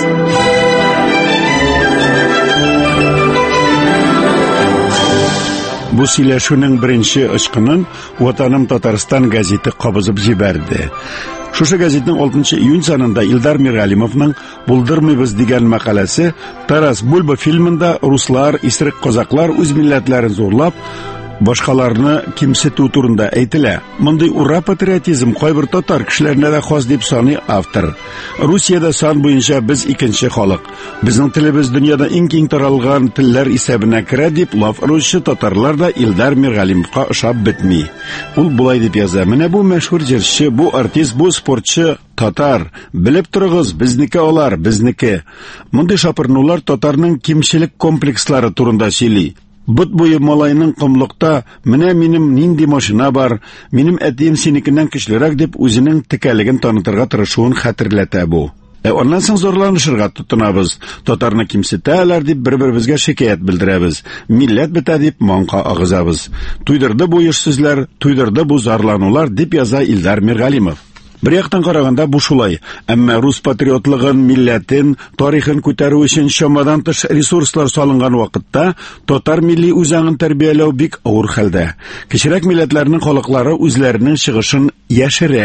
Бу сөйләшүнең беренче очкынын Ватаным Татарстан газеты кабызып җибәрде. Шушы газетның алтынчы июнь санында Илдар Миргалимовның «Булдырмыйбыз» дигән мәкаләсе Тарас Бульба фильмында руслар, исерек казаклар үз милләтләрен зурлап, башкаларны кимсетү турында әйтелә. Мондый ура патриотизм кайбер татар кешеләренә дә хас дип саный автор. Русиядә сан буенча без икенче халык. Безнең телебез дөньяда иң киң таралган телләр исәбенә керә дип лаф русча татарлар да Илдар Миргалимовка ошап бетми. Ул булай дип яза: "Менә бу мәшһүр җырчы, бу артист, бу спортчы татар. Белеп торыгыз, безнеке алар, безнеке." Мондый шапырнулар татарның кимчелек комплекслары турында сөйли. Бут буе малайның кымлыкта, менә минем нинди машина бар, минем әтием синекеннән көчлерәк дип үзенең текәлеген танытырга тырышуын хәтерләтә бу. Ә оннан соң зарланышырга тотынабыз. Татарны кимсетәләр дип бер-беребезгә шикаят белдерәбез. Милләт бетә дип манка агызабыз. Туйдырды бу йышсызлар, туйдырды бу зарланулар дип яза Илдар Миргалимов. Бер яктан караганда бу шулай, әмма рус патриотлыгын, милләтен, тарихын күтәрү өчен чамадан тыш ресурслар салынган вакытта татар милли үзаңын тәрбияләү бик авыр хәлдә. Кечерәк милләтләрнең халыклары үзләренең чыгышын яшерә.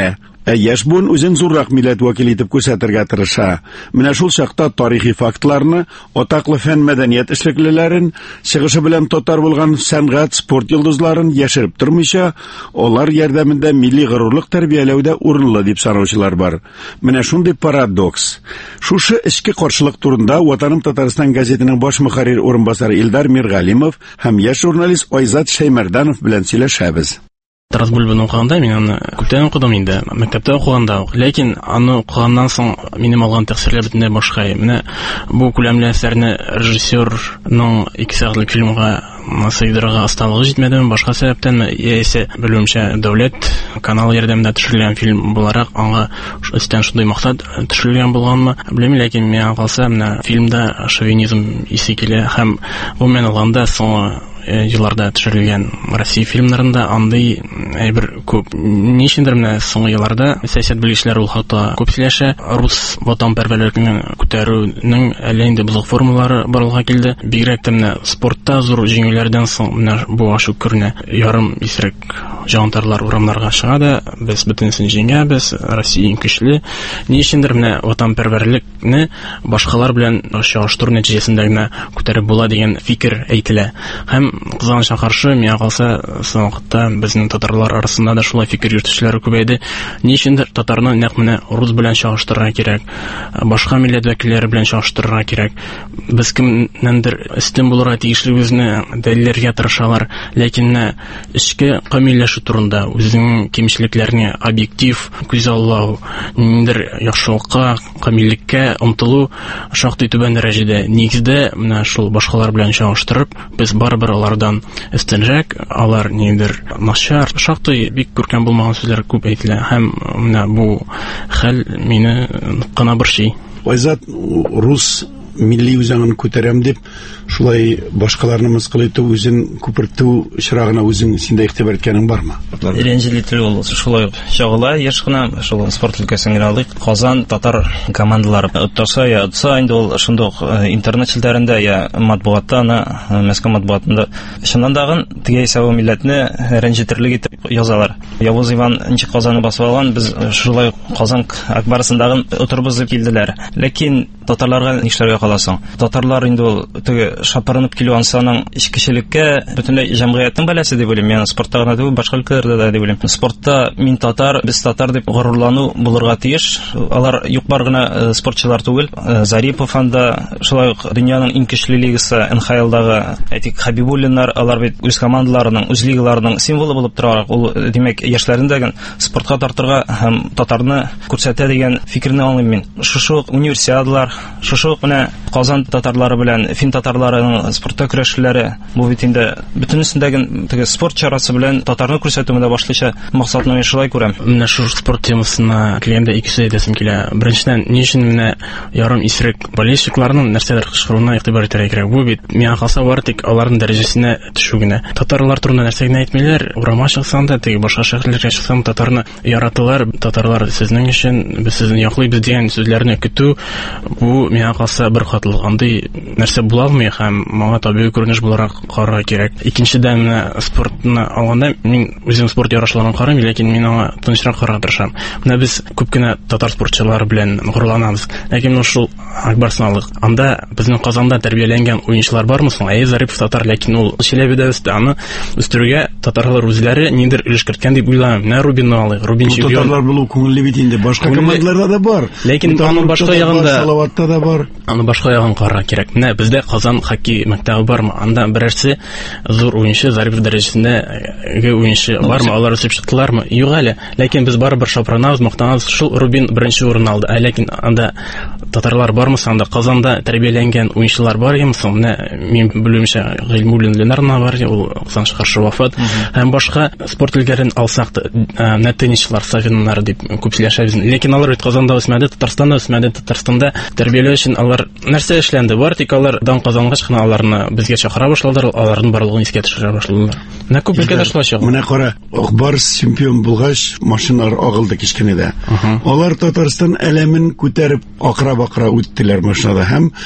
Ә яшь буын үзен зуррак милләт вәкиле итеп күрсәтергә тырыша. Менә шул чакта тарихи фактларны, атаклы фән мәдәният эшлеклеләрен, чыгышы белән татар булган сәнгать, спорт йолдызларын яшереп тормыйча, алар ярдәмендә милли горурлык тәрбияләүдә урынлы дип санаучылар бар. Менә шундый парадокс. Шушы эчке каршылык турында Ватаным Татарстан газетының баш мөхәррир урынбасары Илдар Миргалимов һәм яшь журналист Айзат Шәймәрданов белән сөйләшәбез. Тарас Бульбаны укыганда мин аны күптән укыдым инде, мәктәптә укыганда ук. Ләкин аны укыганнан соң минем алган тәэсирләр бөтенләй башка. Менә бу күләмле әсәрне режиссерның ике сәгатьлек фильмга сыйдырырга асталыгы җитмәдеме, башка сәбәптәнме, яисә белүемчә дәүләт каналы ярдәмендә төшерелгән фильм буларак аңа өстән шундый максат төшерелгән булганмы, белмим, ләкин миңа калса, менә фильмда шовинизм исе килә һәм бу мен алганда соңгы елларда төшерелгән Россия фильмнарында андый әйбер күп. Ничендер менә соңгы елларда сәясәт белгечләре ул хакта күп сөйләшә. Рус ватанпәрвәрлегенең күтәрүнең әллә инде бозык формалары барлыкка килде. Бигрәк тә менә спортта зур җиңүләрдән соң менә бу ашу күренә. Ярым исерек җанатарлар урамнарга чыга да, без бөтенсен җиңәбез, Россия көчле. Ничендер менә ватанпәрвәрлекне башкалар белән чагыштыру нәтиҗәсендә генә күтәреп була дигән фикер әйтелә. Һәм кызганычка каршы, миңа калса, соңгы вакытта безнең татарлар арасында да шулай фикер йөртүчеләр күбәйде. Ничендер татарны нәкъ менә рус белән чагыштырырга кирәк, башка милләт вәкилләре белән чагыштырырга кирәк. Без кемнәндер өстен булырга тиешлегебезне дәлилләргә тырышалар, ләкин эчке камилләшү турында, үзенең кимчелекләрне объектив күз аллау, ниндер яхшылыкка, камиллеккә омтылу шактый түбән дәрәҗәдә. Нигездә менә шул башкалар белән чагыштырып, без барыбер алардан өстенрәк, алар ниндер начар, шактый бик күркәм булмаган сүзләр күп әйтелә. Һәм менә бу хәл мине кына борчый. Айзат, рус милли үзәңен күтәрәм дип, шулай башкаларны мыскыл итү, үзен күпертү чирагына үзең синдә игътибар иткәнең бармы? Ренҗелител ул шулай чагыла, яшь кына шул спорт өлкәсен алыйк. Казан татар командалары оттаса я отса инде ул шундук интернет челтәрендә я матбугатта, аны Мәскәү матбугатында шуннан дагы тигә исәбе милләтне ренҗитерлек итеп язалар. Явыз Иван ничек Казанны басып алган, без шулай Казан Акбарсындагы утырбыз дип килделәр. Ләкин татарларга нишләргә каласың? Татарлар инде ул теге шапырынып килү ансаның ичкечелеккә бөтенләй җәмгыятьнең бәласе дип уйлыйм. Мен спортта гына түгел, башка өлкәләрдә дә дип уйлыйм. Спортта мин татар, без татар дип горурлану булырга тиеш. Алар юк-бар гына спортчылар түгел. Зарипов анда шулай ук дөньяның иң көчле лигасы эн ха элдагы әйтик Хабибуллиннар, алар бит үз командаларының, үз лигаларының символы булып торалар. Ул димәк яшьләрендәге спортка тартырга һәм татарны күрсәтә дигән фикерне аңлыйм мин. Шушы универсиадалар, шушы менә Казан татарлары белән фин татарларының спортта көрәшүләре, бу бит инде бөтенесендәге теге спорт чарасы белән татарны күрсәтүмендә башлыча максатны мин шулай күрәм. Менә шу спорт темасына килгәндә икесе әйтәсем килә. Беренчедән, ни өчен менә ярым исерек болельщикларның нәрсәдер кычкыруына игътибар итәргә кирәк. Бу бит миңа калса бар тик аларның дәрәҗәсенә төшү генә. Татарлар турында нәрсә генә әйтмиләр. Урама чыксаң да, теге башка шәһәрләргә чыксаң, татарны яраталар, татарлар сезнең өчен, без сезне яклыйбыз дигән сүзләрне көтү, бу миңа калса бер катлык. Андый нәрсә була алмый һәм моңа табигый күренеш буларак карарга кирәк. Икенчедән, менә спортны алганда, мин үзем спорт ярышларын карыйм, ләкин мин аңа тынычрак карарга тырышам. Менә без күп кенә татар спортчылары белән горурланабыз. Ләкин шул Акбарсны алыйк. Анда безнең Казанда тәрбияләнгән уенчылар бармы соң? Әй, Зарипов татар, ләкин ул Чиләбидә үсте. Аны үстерүгә татарлар үзләре ниндер өлеш керткән дип уйлыйм. Менә Рубинны алыйк. Рубин чемпион. Татарлар булу күңелле бит инде. Башка командаларда да бар. Ләкин аның башка ягында, Салаватта да бар. Аны башка ягын карарга кирәк. Менә бездә Казан хоккей мәктәбе бармы? Анда берәрсе зур уенчы, Зарипов дәрәҗәсендәге уенчы бармы? Алар үсеп чыктылармы? Юк әле. Ләкин без барыбер шапранабыз, мактанабыз. Шул Рубин беренче урын алды. Ләкин анда татарлар бармы? Анда Казанда тәрбияләнгән уенчылар бар икән соң. Менә мин белүемчә Гыйльмуллин Ленарна бар, ул Казанга каршы вафат. Һәм башка спорт өлкәләрен алсак, менә теннисчылар, Сафиннар дип күп сөйләшәбез. Ләкин алар бит Казанда үсмәде, Татарстанда үсмәде. Татарстанда тәрбияләү өчен алар нәрсә эшләнде? Бар тик алар дан Казангач кына аларны безгә чакыра башладылар, аларның барлыгын искә төшерә башладылар. Менә күп өлкәдә шулай чыга. Менә кара, Акбарс чемпион булгач, машиналар агылды кичкенәдә. Алар Татарстан әләмен күтәреп акыра-бакыра үттеләр машинада һәм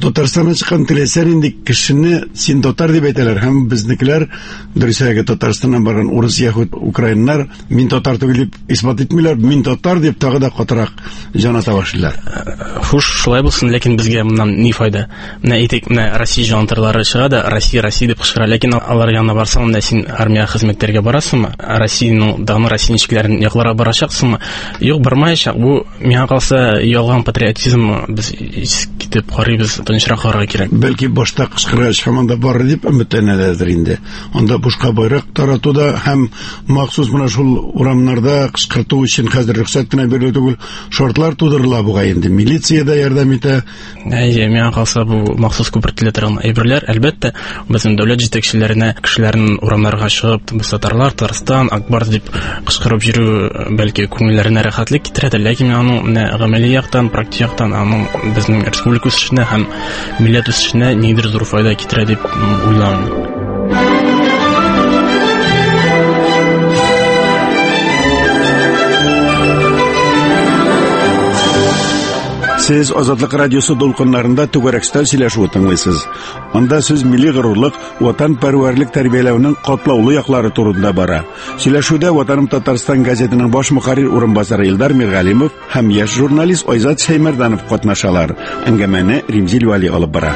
Татарстаннан чыккан теләсәр инде кешене син татар дип әйтәләр, һәм безнекеләр дөресәгә Татарстаннан барган урыс, яһуд, украиннар мин татар түгел дип исбат итмиләр, мин татар дип тагы да катырак җаната башлыйлар. Хуш, шулай булсын, ләкин безгә моннан ни файда? Менә әйтик, менә Россия җанатарлары чыга да Россия, Россия дип кычкыра, ләкин алар янына барсаң, менә син армия хезмәткәргә барасыңмы? Россиянең даны россиянчекләрен якларга барачаксыңмы? Юк, бармаячак. Бу миңа калса ялган патриотизм, без китеп карыйбыз, тынчрак карарга кирәк. Бәлки башта кычкыргач һаман да бар дип өметләнәләрдер инде. Анда бушка байрак таратуда һәм махсус менә шул урамнарда кычкырту өчен хәзер рөхсәт кенә бирелә түгел, шартлар тудырыла бугай инде. Милиция да ярдәм итә. Әйе, миңа калса бу махсус күпертелә торган әйберләр, әлбәттә, безнең дәүләт җитәкчеләренә, кешеләрнең урамнарга чыгып, без татарлар, Татарстан, Акбар дип кычкырып йөрү бәлки күңелләренә рәхәтлек китерә, ләкин аның менә гамәли яктан, практик яктан аның безнең республика үсешенә һәм милләт үсешенә нидер зур файда китерә дип уйлыйм. Сез Азатлык радиосы дулкыннарында түгәрәкстән сөйләшү тыңлыйсыз. Анда сүз милли горурлык, ватанпәрвәрлек тәрбияләүнең катлаулы яклары турында бара. Сөйләшүдә Ватаным Татарстан газетының баш мөхәррир урынбасары Илдар Миргалимов һәм яшь журналист Айзат Шәймәрданов катнашалар. Әңгәмәне Римзил Вали алып бара.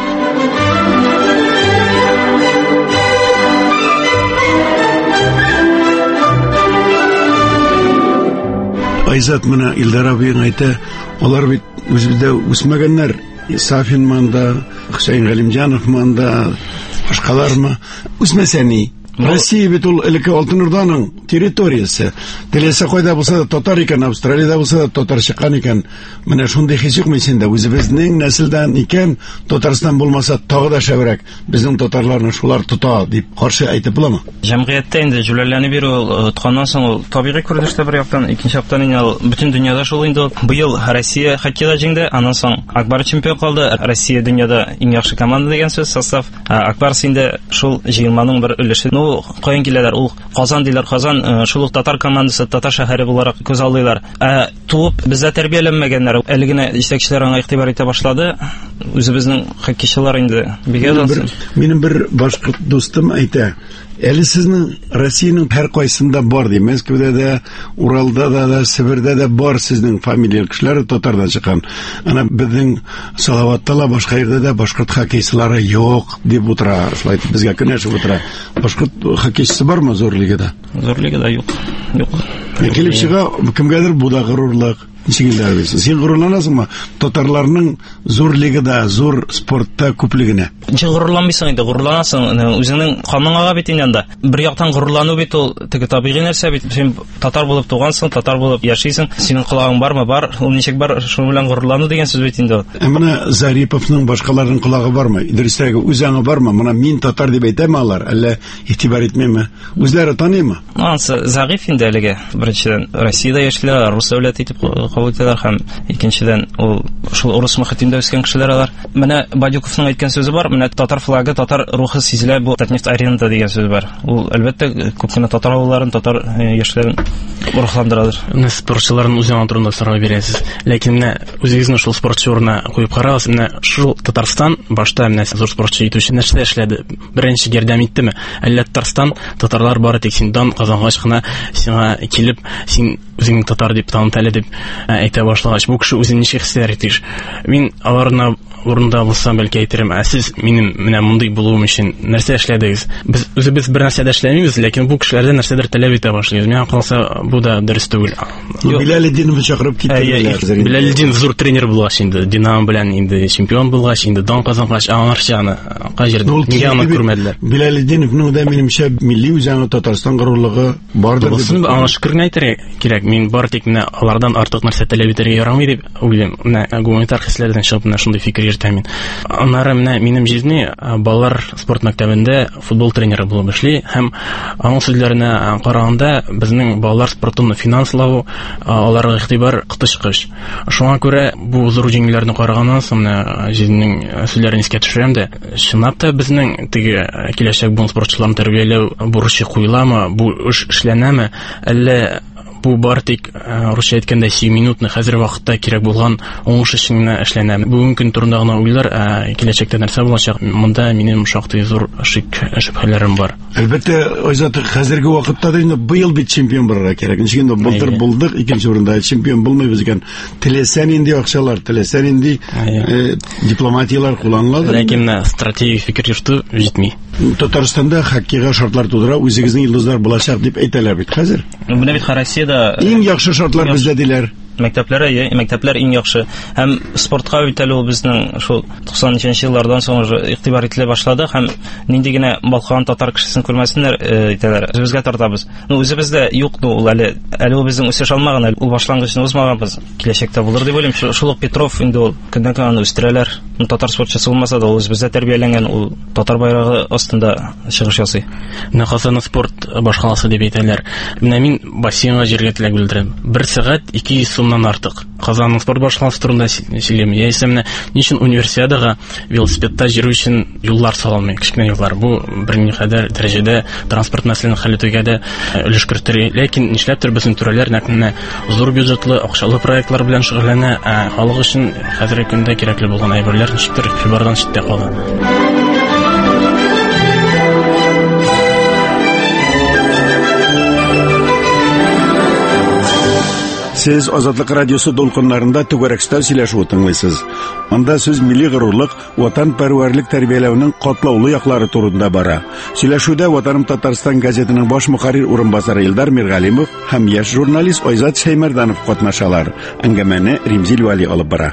Айзат, менә Илдар абыйың әйтә, алар бит үзебездә үсмәгәннәр. Сафин манда, Хөсәйн Галимҗанов манда, башкалармы? Үсмәсә ни? Россия бит ул элекке Алтын Урданың территориясе. Теләсә кайда булса да татар икән, Австралиядә булса да татар чыккан икән. Менә шундый хис юкмы синдә? Үзебезнең нәселдән икән, Татарстан булмаса тагы да шәбрәк. Безнең татарларны шулар тота дип каршы әйтеп буламы? Җәмгыятьтә инде җүләлләнеп бирү тотканнан соң ул табигый күренештә бер яктан, икенче яктан инде бөтен дөньяда шул инде. Быел Россия хоккейда җиңде, аннан соң Акбар чемпион калды. Россия дөньяда иң яхшы команда дигән сүз состав. Акбар инде шул җыелманың бер өлеше. Ну, каян киләләр? Ул Казан диләр, Казан шул ук татар командасы, татар шәһәре буларак күз алдылар. Ә туып бездә тәрбияләнмәгәннәр. Әле генә җитәкчеләр аңа игътибар итә башлады. Үзебезнең хоккейчылар инде бигә дә. Минем бер башкорт дустым әйтә, әле сезнең Россиянең һәр кайсында бар ди. Мәскәүдә дә, Уралда да, да, Себердә дә бар сезнең фамилия кешеләре татардан чыккан. Ана безнең Салаватта ла, башка yerдә дә башкорт хоккейчылары юк дип утыра. Шулай итеп безгә көнәшеп утыра. Башкорт хоккейчысы бармы зур лигада? Зур лигада юк. Юк. Килеп чыга, кемгәдер бу да горурлык. Ничегеләр син горурланасыңмы татарларның зур лигада, зур спортта күплегенә? Ничек горурланмыйсың инде? Горурланасың, үзеңнең каныңга бит инде. Бер яктан горурлану бит ул теге табигый нәрсә бит. Син татар булып тугансың, татар булып яшисең. Синең колагың бармы? Бар. Ул ничек бар? Шуның белән горурлану дигән сүз бит инде. Менә Зариповның башкаларның колагы бармы? Идрисәгә үзеңә бармы? Менә мин татар дип әйтәме алар? Әллә игътибар итмәме? Үзләре таныймы? Ансы Зариф инде әлегә. Беренчедән Россиядә яшиләр, рус дәүләте итеп кабул итәләр һәм икенчедән ул шул урыс мөхитендә үскән кешеләр алар. Менә Бадюковның әйткән сүзе бар, менә татар флагы, татар рухы сизелә бу Татнефть аренада дигән сүз бар. Ул әлбәттә күп кенә татар авылларын, татар яшьләрен рухландырадыр. Менә спортчыларның үзенә турында сорау бирәсез. Ләкин менә үзегезне шул спортчы урынына куеп карагыз, менә шул Татарстан башта менә зур спортчы итү өчен нәрсә эшләде? Беренче ярдәм иттеме? Әллә Татарстан татарлар бары тик синдан Казангач кына сиңа килеп, син үзеңне татар дип танытып әле дип әйтә башлагач, бу кеше үзен ничек хис итер? Мин аларны урында булсам бәлки әйтерем, ә сез минем менә мондый булуым өчен нәрсә эшләдегез? Без үзебез бер нәрсә дә эшләмибез, ләкин бу кешеләрдән нәрсәдер таләп итә башлыйбыз. Миңа калса, бу да дөрес түгел. Билалетдиновны чакырып киттеләр. Билалетдинов зур тренер булгач инде, Динамо белән инде чемпион булгач, инде дан казангач, аңарча аны кайҗырды. Нигә аны күрмәделәр? Билалетдиновның да минемчә милли үзәңе Татарстан горурлыгы бардыр дип. Аңа шөкер әйтергә кирәк. Мин бары тик менә алардан артык нәрсә таләп итәргә ярамый дип уйлыйм. Менә гуманитар хисләрдән чыгып менә шундый фикер йөртәм мин. Аннары менә минем җизни балалар спорт мәктәбендә футбол тренеры булып эшли һәм аның сүзләренә караганда безнең балалар спортын финанслау, аларга игътибар кытычкыч. Шуңа күрә бу зур җиңүләрне караганнан соң менә җизнең сүзләрен искә төшерәм дә, чынлап та безнең теге киләчәк бу спортчыларны тәрбияләү бурычы куйыламы, бу эш эшләнәме, әллә бу бар тик русча әйткәндә сигез минутны хәзер вакытта кирәк булган уңыш өчен генә эшләнә. Бүгенге көн турында гына уйлар, киләчәктә нәрсә булачак? Монда минем шактый зур шик шөбһәләрем бар. Әлбәттә, Айзат, хәзерге вакытта да инде быел бит чемпион булырга кирәк. Инде былтыр булдык, икенче урында чемпион булмыйбыз икән. Теләсән инде акчалар, теләсән инде дипломатиялар кулланылады. Ләкин стратегик фикер йөртү җитми. Татарстанда хоккейга шартлар тудыра, үзегезнең йолдызлар булачак дип әйтәләр бит хәзер. Менә бит Россиядә иң яхшы шартлар бездә диләр. Мәктәпләре, я, мәктәпләр иң яхшы. Һәм спортка үтәлү безнең шул туксанынчы еллардан соң игътибар ителә башлады һәм нинди генә балкыган татар кешесен күрмәсеннәр әйтәләр. Безгә тартабыз. Ну үзебездә юк, ну ул әле әле ул безнең үсеш алмаган, әле ул башлангычны узмаганбыз. Киләчәктә булыр дип уйлыйм. Шул Петров инде ул көннән-көн үстерәләр. Ну татар спортчысы булмаса да ул бездә тәрбияләнгән, ул татар байрагы астында чыгыш ясый. Менә Казан спорт башкаласы дип әйтәләр. Менә мин бассейнга җиргә теләк белдерәм. бер сәгать ике йөз сумнан артык. Казанның спорт башкаласы турында сөйләм. Яисә менә ничек универсиадага велосипедта йөрү өчен юллар салынмый, кичкенә юллар. Бу берникадәр дәрәҗәдә транспорт мәсьәләсен хәл итүгә дә өлеш кертер. Ләкин нишләптер безнең түрәләр нәкъ зур бюджетлы, акчалы проектлар белән шөгыльләнә, ә халык өчен хәзерге көндә кирәкле булган әйберләр ничектер фибардан читтә кала. Сез Азатлык радиосы долкыннарында түгәрәкстә сөйләшү тыңлыйсыз. Анда сүз милли горурлык, ватанпәрвәрлек тәрбияләүнең катлаулы яклары турында бара. Сөйләшүдә Ватаным Татарстан газетының баш мөхәррир урынбасары Илдар Миргалимов һәм яшь журналист Айзат Шәймәрданов катнашалар. Әңгәмәне Римзил Вали алып бара.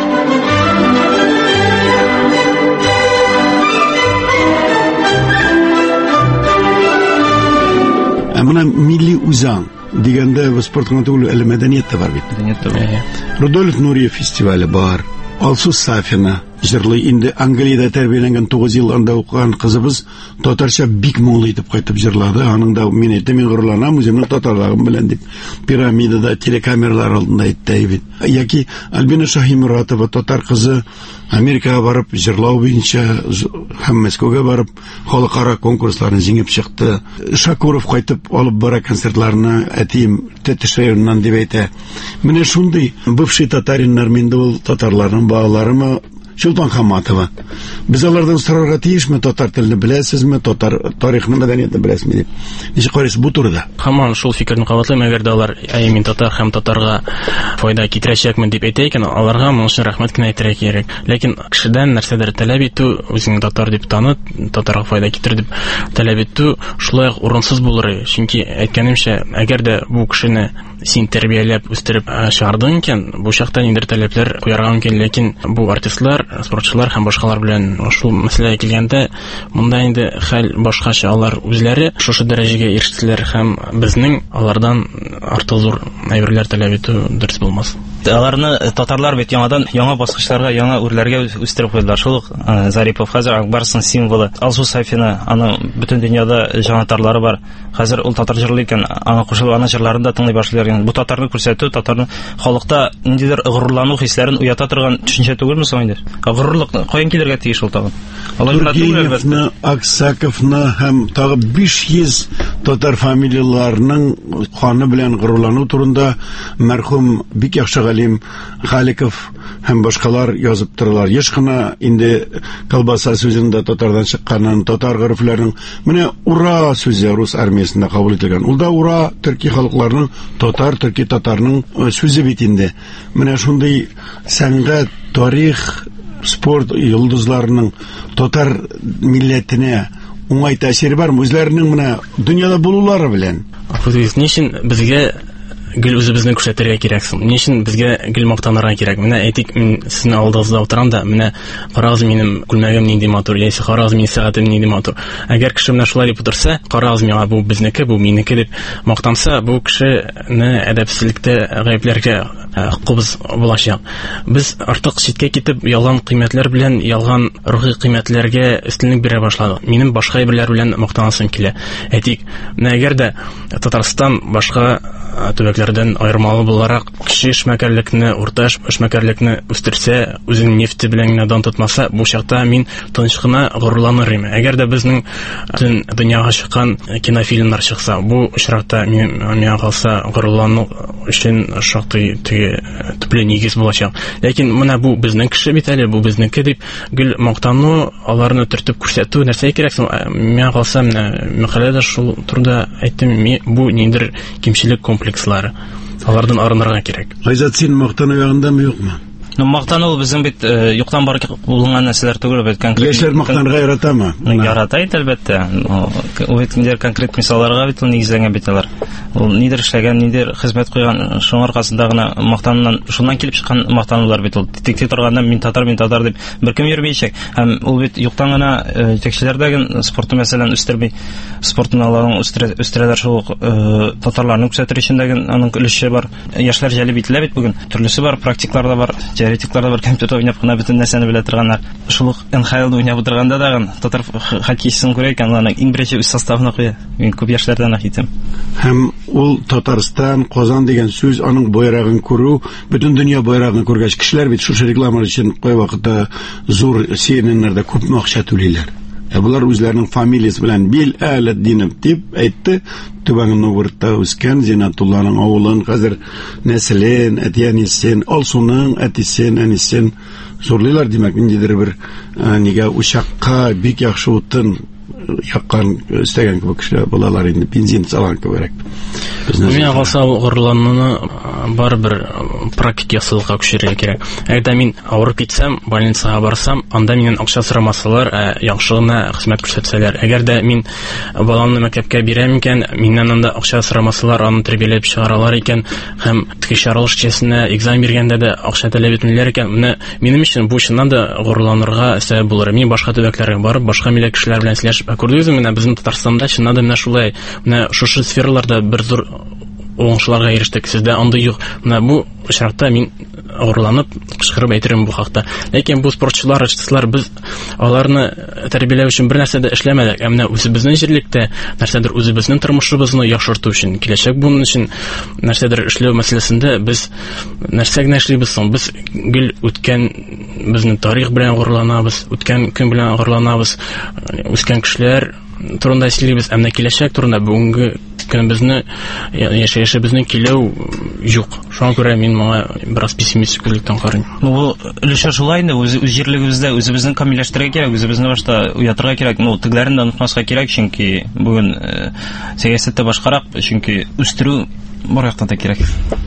Әмма милли үзаң дигәндә спортның түгел, әле мәдәният та бар бит. Мәдәният та бар. Рудольф Нуриев фестивале бар. Алсу Сафина җырлый. Инде Англиядә тәрбияләнгән тугыз ел анда укыган кызыбыз татарча бик моңлы итеп кайтып җырлады. Аның да мин әйтәм, мин горурланам үземнең татарлыгым белән дип. Пирамидада телекамералар алдында әйтте бит. Яки Альбина Шаһимуратова татар кызы Америкага барып җырлау буенча һәм Мәскәүгә барып халыкара конкурсларны җиңеп чыкты. Шакуров кайтып алып бара концертларны, әтием Тәтешрәйоннан дип әйтә. Менә шундый бывший татариннар, миндә ул татарларның балаларымы Чулпан Хаматова. Без алардан сорарга тиешме, татар телен беләсезме, татар тарихны, мәдәниятне беләсезме дип. Ничек карыйсыз бу турыда? Һаман шул фикерне кабатлыйм, әгәр дә алар әй мин татар һәм татарга файда китерәчәкмен дип әйтә икән, аларга моның өчен рәхмәт кенә әйтергә кирәк. Ләкин кешедән нәрсәдер таләп итү, үзеңне татар дип танып, татарга файда китер дип таләп итү шулай ук урынсыз булыр. Чөнки әйткәнемчә, әгәр дә бу кешене син тәрбияләп үстереп чыгардың икән, бу чакта ниндидер таләпләр куярга мөмкин, ләкин бу артистлар, спортчылар һәм башкалар белән шул мәсьәләгә килгәндә, монда инде хәл башкача. Алар үзләре шушы дәрәҗәгә ирештеләр һәм безнең алардан артык зур әйберләр таләп итү дөрес булмас. Аларны татарлар бит яңадан яңа баскычларга, яңа үрләргә үстереп куйдылар. Шул Зарипов хәзер Акбарсның символы. Алсу Сафина, аның бөтен дөньяда җанатарлары бар. Хәзер ул татар җырлый икән, аңа кушылып ана җырларын да тыңлый башлыйлар. Бу татарны күрсәтү, татарның халыкта ниндидер горурлану хисләрен уята торган төшенчә түгелме соң инде? Горурлык каян килергә тиеш ул тагын? Тургеневны, Аксаковны һәм тагы биш йөз татар фамилияларының ханы белән горурлану турында мәрхүм бик яхшы галим Халиков һәм башкалар язып торалар. Еш кына инде колбаса сүзендә татардан чыкканын, татар гырыфларының менә ура сүзе рус армиясында кабул ителгән. Ул да ура төрки халыкларының, татар, төрки татарның сүзе бит инде. Менә шундый сәнгать, тарих, спорт йолдызларының татар милләтенә уңай тәэсире бар. Үзләренең менә дөньяда булулары белән. Афуз, ничек безгә гел үзебезне күрсәтергә кирәк соң? Ничек безгә гел мактанырга кирәк? Менә әйтик, мин сезнең алдыгызда утырам да, менә карагыз, минем күлмәгем нинди матур, яисә карагыз, минем сәгатем нинди матур. Әгәр кеше менә шулай дип утырса, карагыз, миңа бу безнеке, бу минеке дип мактанса, бу кешене әдәпсезлектә гаепләргә хукукыбыз булачак. Без артык читкә китеп ялган кыйммәтләр белән ялган рухи кыйммәтләргә өстенлек бирә башладык. Минем башка әйберләр белән мактанасым килә. Әйтик, менә әгәр дә Татарстан башка төбәкләрдән аермалы буларак кече эшмәкәрлекне, урта эшмәкәрлекне үстерсә, үзенең нефте белән генә дан тотмаса, бу чакта мин тыныч кына горурланыр идем. Әгәр дә безнең бөтен дөньяга чыккан кинофильмнар чыкса, бу очракта мин миңа калса горурлану өчен шактый төпле нигез булачак. Ләкин менә бу безнең кеше бит әле, бу безнеке дип гел мактану, аларны төртеп күрсәтү нәрсә кирәк соң? Миңа калса менә мәкаләдә шул турыда әйттем, бу ниндер кимчелек комплекслары. Алардан арынырга кирәк. Айзат, син мактану ягындамы, юкмы? Ну, мактану безнең бит юктан бар булган нәрсәләр түгел, бит конкрет. Яшьләр мактанырга яратамы? Ярата ит, әлбәттә. Ул бит нидер конкрет мисалларга бит нигезләнгән бит алар. Ул нидер эшләгән, нидер хезмәт куйган, шуның аркасында гына мактанудан, шуннан килеп чыккан мактанулар бит ул. Тик-тик торганда мин татар, мин татар дип беркем йөрмәячәк. Һәм ул бит юктан гына җитәкчеләрдәге спортны мәсәлән үстерми, спортны аларның үстерәләр шул татарларның күрсәтер өчендәге аның өлеше бар. Яшьләр җәлеп ителә бит бүген. Төрлесе бар, практиклар да бар. Теоретиклар да бар, компьютер уйнап кына бөтен нәрсәне белә торганнар. Шул эн ха элда уйнап утырганда да татар хоккейчысын күрә икән, аларның иң беренче үз составына куя. Мин күп яшьләрдән әйтәм. Һәм ул Татарстан, Казан дигән сүз, аның байрагын күрү, бөтен дөнья байрагын күргәч, кешеләр бит шушы рекламалар өчен кай вакытта зур сененнәрдә күп акча түлиләр. Ә булар үзләренең фамилиясе белән Бил Әлетдинов дип әйтте. Түбән Новгородта үскән Зинатулланың авылын, хәзер нәселен, әтиянисен, Алсуның әтисен, әнисен зурлыйлар, димәк, ниндидер бер нигә учакка бик яхшы утын яккан, өстәгән кебек кешеләр булалар инде, бензин салган кебек. Миңа калса горурлануны бар бер практик ясалга күчерергә кирәк. Әгәр мин авырып китсәм, больницага барсам, анда миннән акча сорамасалар, яхшы гына хезмәт күрсәтсәләр. Әгәр дә мин баламны мәктәпкә бирәм икән, миннән анда акча сорамасалар, аны тәрбияләп чыгаралар икән, һәм тикшерү кичәсенә экзамен биргәндә дә акча таләп итмиләр икән, менә минем өчен бу чыннан да горурланырга сәбәп булыр. Мин башка төбәкләргә барып, башка милләт кешеләр белән сөйләшеп, күрдегезме, менә безнең Татарстанда чыннан да менә шулай, менә шушы сфераларда бер зур уңышларга ирештек. Сездә андый юк. Менә бу очракта мин горурланып, кычкырып әйтерем бу хакта. Ләкин бу спортчылар, артистлар, без аларны тәрбияләү өчен бер нәрсә дә эшләмәдек. Ә менә үзебезнең җирлектә нәрсәдер үзебезнең тормышыбызны яхшырту өчен, киләчәк буның өчен нәрсәдер эшләү мәсьәләсендә без нәрсә генә эшлибез соң? Без гел үткән безнең тарих белән горурланабыз, үткән көн белән горурланабыз, үскән кешеләр турында сөйлибез, ә менә киләчәк турында бүгенге көнебезне, яшәешебезне киләү юк. Шуңа күрә мин моңа бераз пессимистик күзлектән карыйм. Ну, өлеше шулай инде, үз җирлегебездә үзебезне камилләштерергә кирәк, үзебезне башта уятырга кирәк. Ну, тегеләрен дә онытмаска кирәк, чөнки бүген сәясәттә башкарак, чөнки үстерү бар яктан да кирәк.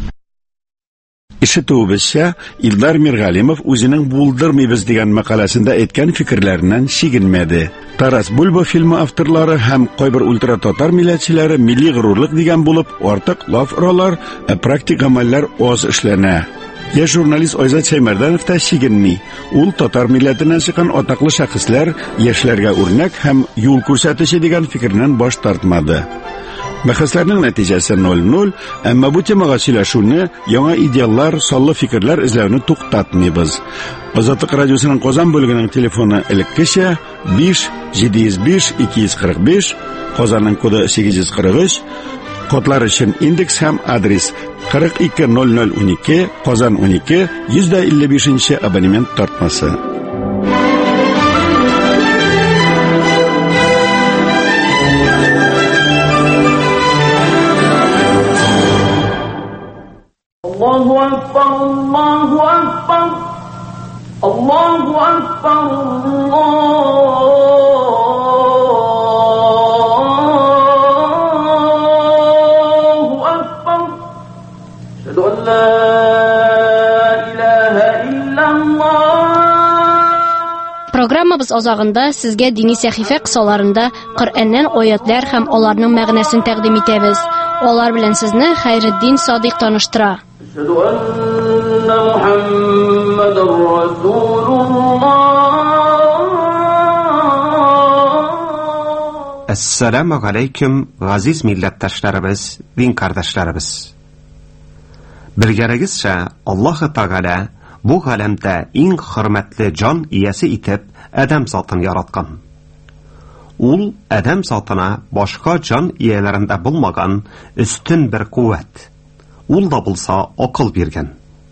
Ишетүебезчә, Илдар Миргалимов үзенең булдырмыйбыз дигән мәкаләсендә әйткән фикерләреннән чигенмәде. Тарас Бульба фильмы авторлары һәм кайбер ультра татар милләтчеләре милли горурлык дигән булып, артык лаф оралар, ә практик гамәлләр аз эшләнә. Яшь журналист Айзат Шәймәрдәнов та чигенми. Ул татар милләтеннән чыккан атаклы шәхесләр, яшьләргә үрнәк һәм юл күрсәтүче дигән фикернән баш тартмады. Бәхәсләрнең нәтиҗәсе ноль-ноль, әмма бу темага сөйләшүне, яңа идеаллар, саллы фикерләр эзләүне туктатмыйбыз. Азатлык радиосының Казан бүлегенең телефоны элеккечә биш җиде йөз биш ике йөз кырык биш, Казанның коды сигез йөз кырык өч, кодлар өчен индекс һәм адрес кырык ике ноль ноль унике, Казан унике, йөз илле бишенче абонемент тартмасы. Allahu Akbar, Allahu Akbar, Allahu Akbar, Allahu Akbar. Ashhadu an la ilaha illallah. Программабыз азагында сезгә дини сәхифә кысаларында Коръәннән аятлар һәм аларның мәгънәсен тәкъдим итәбез. Алар белән сезне Хәйретдин Садыйк таныштыра. Ashhadu anna Muhammadar Rasulullah. Assalamu alaykum, газиз милләттәшләребез, дин кардәшләребез. Белгәрегезчә, Аллаһ Тәгалә бу галәмдә иң хөрмәтле җан иясе итеп Адәм затын яраткан. Ул Адәм затына башка җан ияләрендә булмаган өстен бер куәт. Ул да булса акыл биргән.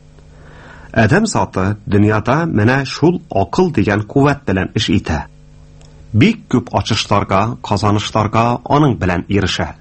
Адәм заты дөньяда менә шул акыл дигән куәт белән эш итә. Бик күп ачышларга, казанышларга аның белән ирешә.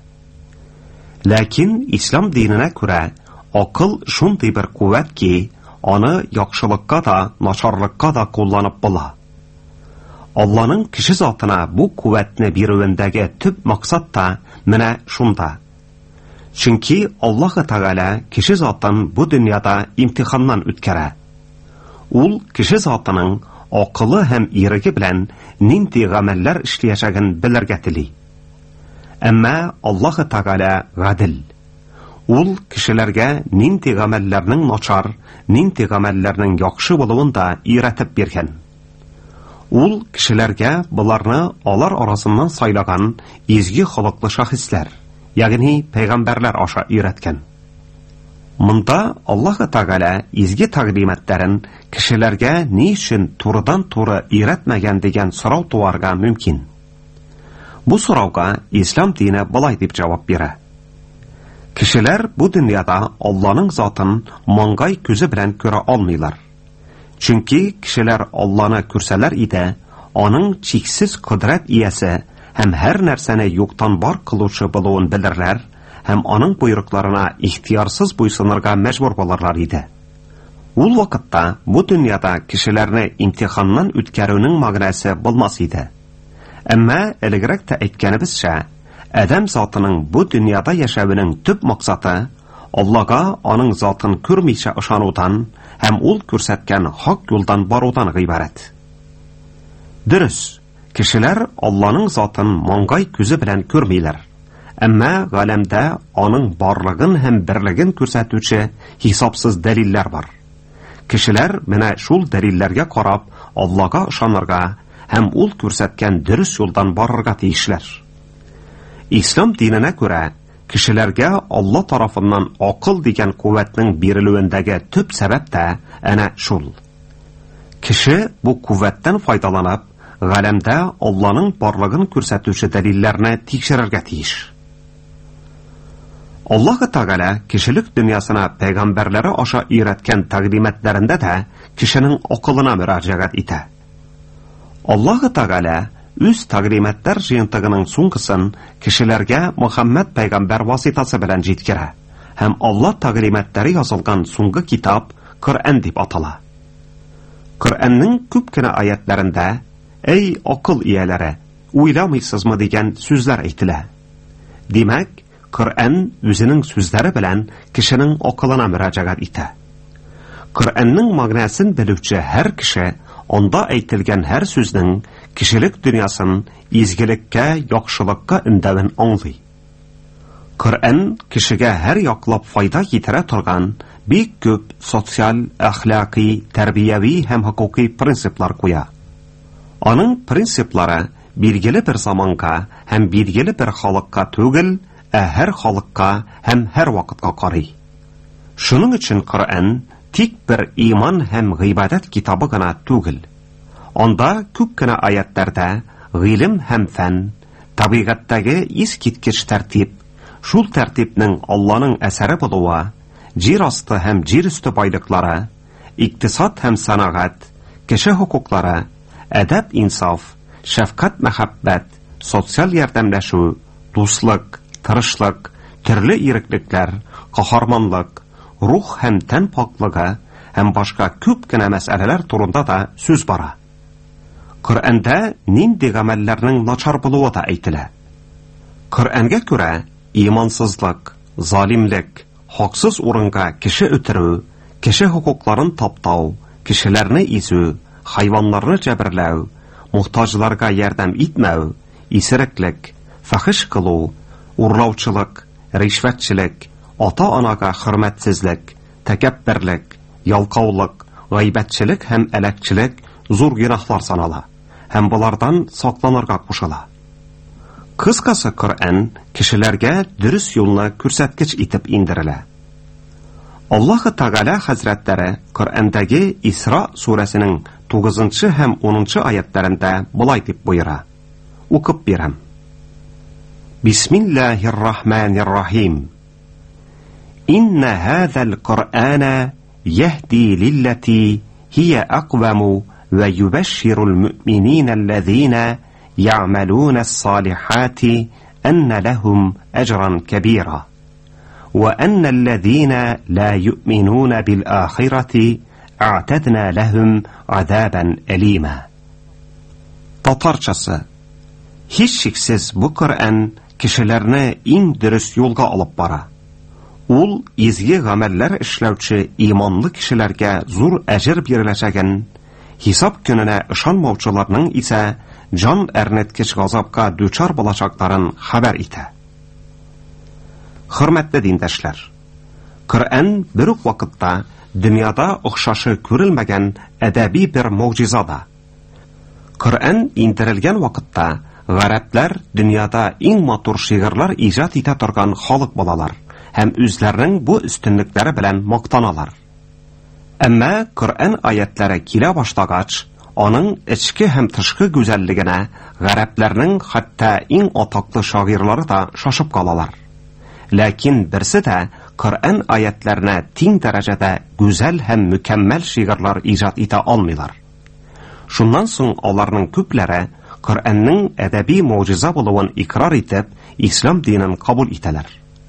Ләкин ислам диненә күрә акыл шундый бер куәт ки, аны яхшылыкка да, начарлыкка да кулланып була. Алланың кеше затына бу куәтне бирүендәге төп максат та менә шунда. Чөнки Аллаһ Тәгалә кеше затын бу дөньяда имтиханнан үткәрә. Ул кеше затының акылы һәм иреге белән нинди гамәлләр эшләячәген белергә тели. Әмма Аллаһ Тәгалә гадел. Ул кешеләргә нинди гамәлләрнең начар, нинди гамәлләрнең яхшы булуын да өйрәтеп биргән. Ул кешеләргә буларны алар арасыннан сайлаган изге холыклы шәхесләр, ягъни пәйгамбәрләр аша өйрәткән. Монда Аллаһ Тәгалә изге тәкъдимәтләрен кешеләргә ни өчен турыдан-туры өйрәтмәгән дигән сорау туарга мөмкин. Бу сорауга ислам дине булай дип җавап бирә. Кешеләр бу дөньяда Алланың затын маңгай күзе белән күрә алмыйлар. Чөнки кешеләр Алланы күрсәләр иде, аның чиксез кудрәт иясе һәм һәр нәрсәне юктан бар кылучы булуын белерләр һәм аның буйрукларына ихтиярсыз буйсынырга мәҗбүр булырлар иде. Ул вакытта бу дөньяда кешеләрне имтиханнан үткәрүнең мәгънәсе булмас иде. Әмма элегрәк тә әйткәнебезчә, Адәм затының бу дөньяда яшәвенең төп максаты Аллага аның затын күрмичә ышанудан һәм ул күрсәткән хак юлдан барудан гыйбарәт. Дөрес, кешеләр Алланың затын маңгай күзе белән күрмиләр. Әмма галәмдә аның барлыгын һәм берлеген күрсәтүче хисапсыз дәлилләр бар. Кешеләр менә шул дәлилләргә карап Аллага ышанырга һәм ул күрсәткән дөрес юлдан барырга тиешләр. Ислам диненә күрә, кешеләргә Алла тарафыннан акыл дигән куәтнең бирелүендәге төп сәбәп тә әнә шул. Кеше бу куәттән файдаланып, галәмдә Алланың барлыгын күрсәтүче дәлилләрне тикшерергә тиеш. Аллаһ Тәгалә кешелек дөньясына пәйгамбәрләре аша өйрәткән тәкъдимәтләрендә дә кешенең акылына мөрәҗәгать итә. Аллаһ Тәгалә үз тәкъдимәтләр җыентыгының суңгысын кешеләргә Мөхәммәд пәйгамбәр васитасы белән җиткерә һәм Алла тәкъдимәтләре язылган суңгы китап Коръән дип атала. Коръәннең күп кенә аятларында "Эй акыл ияләре, уйламыйсызмы" дигән сүзләр әйтелә. Димәк, Коръән үзенең сүзләре белән кешенең акылына мөрәҗәгать итә. Коръәннең мәгънәсен белүче һәр кеше анда әйтелгән һәр сүзнең кешелек дөньясын изгелеккә, яхшылыкка өндәвен аңлый. Коръән кешегә һәр яклап файда китерә торган бик күп социаль, әхлакый, тәрбияви һәм хукукый принциплар куя. Аның принциплары билгеле бер заманга һәм билгеле бер халыкка түгел, ә һәр халыкка һәм һәр вакытка карый. Шуның өчен Коръән тик бер иман һәм гыйбадәт китабы гына түгел. Анда күп кенә аятларда гыйлем һәм фән, табигатьтәге искиткеч тәртип, шул тәртипнең Алланың әсәре булуы, җир асты һәм җир өсте байлыклары, икътисад һәм сәнәгать, кеше хукуклары, әдәп инсаф, шәфкать мәхәббәт, социаль ярдәмләшү, дуслык, тырышлык, төрле иреклекләр, каһарманлык, рух һәм тән паклыгы һәм башка күп кенә мәсьәләләр турында да сүз бара. Коръәндә нинди гамәлләрнең начар булуы да әйтелә. Коръәнгә күрә имансызлык, залимлек, хаксыз урынга кеше үтерү, кеше хукукларын таптау, кешеләрне изү, хайваннарны җәберләү, мохтаҗларга ярдәм итмәү, исереклек, фахиш кылу, урлаучылык, ришвәтчелек, ата-анага хөрмәтсезлек, тәкәбберлек, ялкаулык, гайбәтчелек һәм әләкчелек зур гыйнахлар санала һәм булардан сакланырга кушыла. Кыскасы, Коръән кешеләргә дөрес юлны күрсәткеч итеп индерелә. Аллаһ Тәгалә хәзрәтләре Коръәндәге Исра сүрәсенең тугызынчы һәм унынчы аятларында булай дип буйра. Укып бирәм. Бисмиллаһир-рахманир-рахим. Инна хазал Коръана яхди лиллати хия aqwamu ва юбашширул муъминина аллазина яъмалуна ас-салихати анна лахум аджран кабира. وأن الذين لا يؤمنون بالآخرة أعتدنا لهم عذابا أليما. Татарчасы. Hiç şüphesiz bu Kur'an kişilerini en dürüst yolga alıp bara. Ул изге гамәлләр эшләүче иманлы кешеләргә зур әҗер биреләчәген, хисап көненә ышанмаучыларның исә җан әрнеткеч газапка дучар булачакларын хәбәр итә. Хөрмәтле диндәшләр, Коръән бер үк вакытта дөньяда охшашы күрелмәгән әдәби бер мөгъҗизада. Коръән индерелгән вакытта гарәпләр дөньяда иң матур шигырьләр иҗат итә торган халык булалар һәм үзләренең бу өстенлекләре белән мактаналар. Әмма Коръән аятлары килә башлагач, аның эчке һәм тышкы гүзәллегенә гарәпләрнең хәтта иң атаклы шагыйрьләре да шашып калалар. Ләкин берсе дә Коръән аятларына тиң дәрәҗәдә гүзәл һәм мөкәммәл шигырьләр иҗат итә алмыйлар. Шуннан соң аларның күпләре Коръәннең әдәби мөгъҗиза булуын икрар итеп, ислам динен кабул итәләр.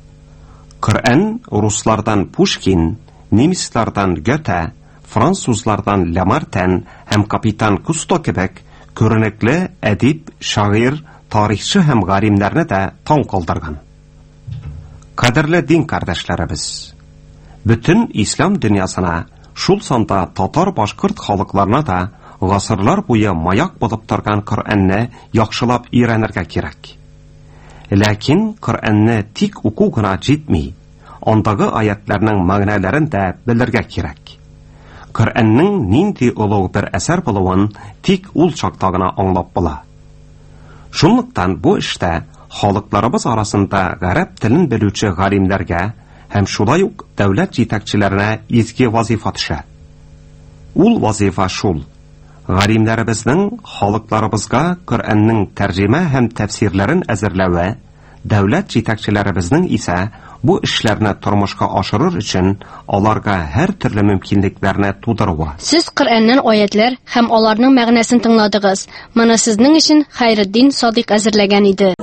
Коръән руслардан Пушкин, немецлардан Гёте, французлардан Ламартен һәм капитан Кусто кебек күренекле әдип, шагыйрь, тарихчы һәм галимнәрне дә таң калдырган. Кадерле дин кардәшләребез, бөтен ислам дөньясына, шул санда татар-башкорт халыкларына да гасырлар буе маяк булып торган Коръәнне яхшылап өйрәнергә кирәк. Ләкин Коръәнне тик уку гына җитми, андагы аятларның мәгънәләрен дә белергә кирәк. Коръәннең нинди улуг бер әсәр булуын тик ул чакта гына аңлап була. Шунлыктан бу эштә халыкларыбыз арасында гарәп телен белүче галимнәргә һәм шулай ук дәүләт җитәкчеләренә изге вазифа төшә. Ул вазифа шул: галимнәребезнең халыкларыбызга Коръәннең тәрҗемә һәм тәфсирләрен әзерләүе, дәүләт җитәкчеләребезнең исә бу эшләрне тормышка ашырыр өчен аларга һәр төрле мөмкинлекләрне тудыруы. Сез Коръәннән аятлар һәм аларның мәгънәсен тыңладыгыз. Моны сезнең өчен Хайретдин Садыйк әзерләгән иде.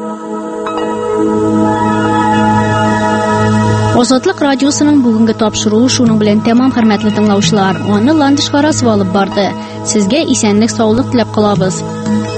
Азатлык радиосының бүгенге тапшыруы шуның белән тәмам, хөрмәтле тыңлаучылар. Аны Ландышка расып алып барды. Сезгә исәнлек, саулык теләп калабыз.